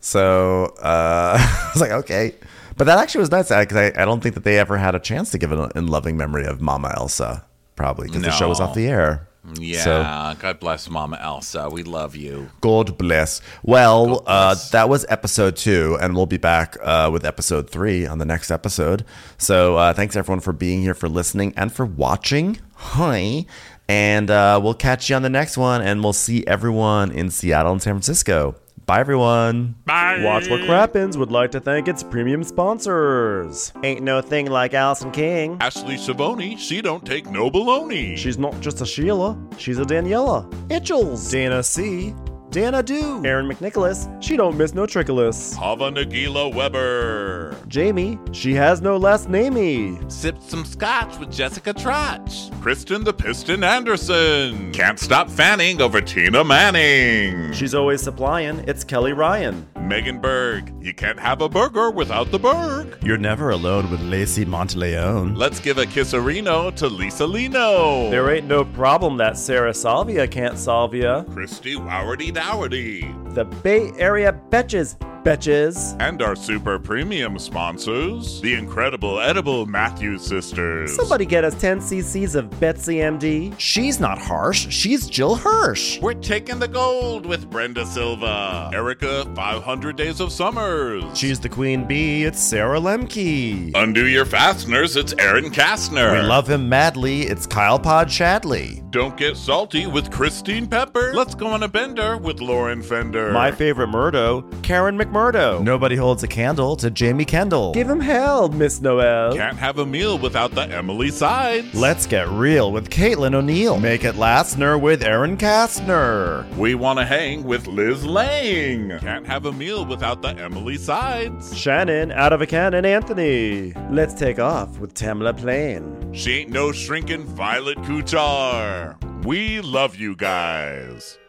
So I was like, okay. But that actually was nice because I don't think that they ever had a chance to give it in loving memory of Mama Elsa, probably, because the show was off the air. Yeah, so, God bless Mama Elsa. We love you. God bless. Well, that was episode 2, and we'll be back with episode 3 on the next episode. So thanks, everyone, for being here, for listening, and for watching. Hi. And we'll catch you on the next one, and we'll see everyone in Seattle and San Francisco. Bye, everyone. Bye. Watch What Crappens would like to thank its premium sponsors. Ain't no thing like Allison King. Ashley Savoni, she don't take no baloney. She's not just a Sheila, she's a Daniela. Itchels. Dana C. Dana Do. Aaron McNicholas, she don't miss no trickolas. Hava Nagila Weber. Jamie, she has no last namey. Sipped some scotch with Jessica Trotch. Kristen the Piston Anderson. Can't stop fanning over Tina Manning. She's always supplying, it's Kelly Ryan. Megan Berg, you can't have a burger without the Berg. You're never alone with Lacey Monteleone. Let's give a kisserino to Lisa Lino. There ain't no problem that Sarah Salvia can't solve ya. Christy Wowardy Dowardy. The Bay Area Betches. And our super premium sponsors, the incredible edible Matthews sisters. Somebody get us 10 cc's of Betsy MD. She's not harsh. She's Jill Hirsch. We're taking the gold with Brenda Silva. Erica, 500 Days of Summers. She's the queen bee. It's Sarah Lemke. Undo your fasteners. It's Aaron Kastner. We love him madly. It's Kyle Pod Shadley. Don't get salty with Christine Pepper. Let's go on a bender with Lauren Fender. My favorite Murdo, Karen McMurdo. Nobody holds a candle to Jamie Kendall. Give him hell, Miss Noel. Can't have a meal without the Emily Sides. Let's get real with Caitlin O'Neill. Make it Lastner with Aaron Kastner. We want to hang with Liz Lang. Can't have a meal without the Emily Sides. Shannon, out of a cannon, Anthony. Let's take off with Tamla Plain. She ain't no shrinking Violet Kuchar. We love you guys.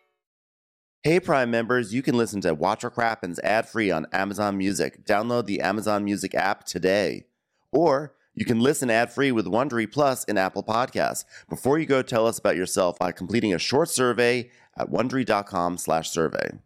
Hey, Prime members, you can listen to Watch What Crappens ad-free on Amazon Music. Download the Amazon Music app today. Or you can listen ad-free with Wondery Plus in Apple Podcasts. Before you go, tell us about yourself by completing a short survey at Wondery.com/survey.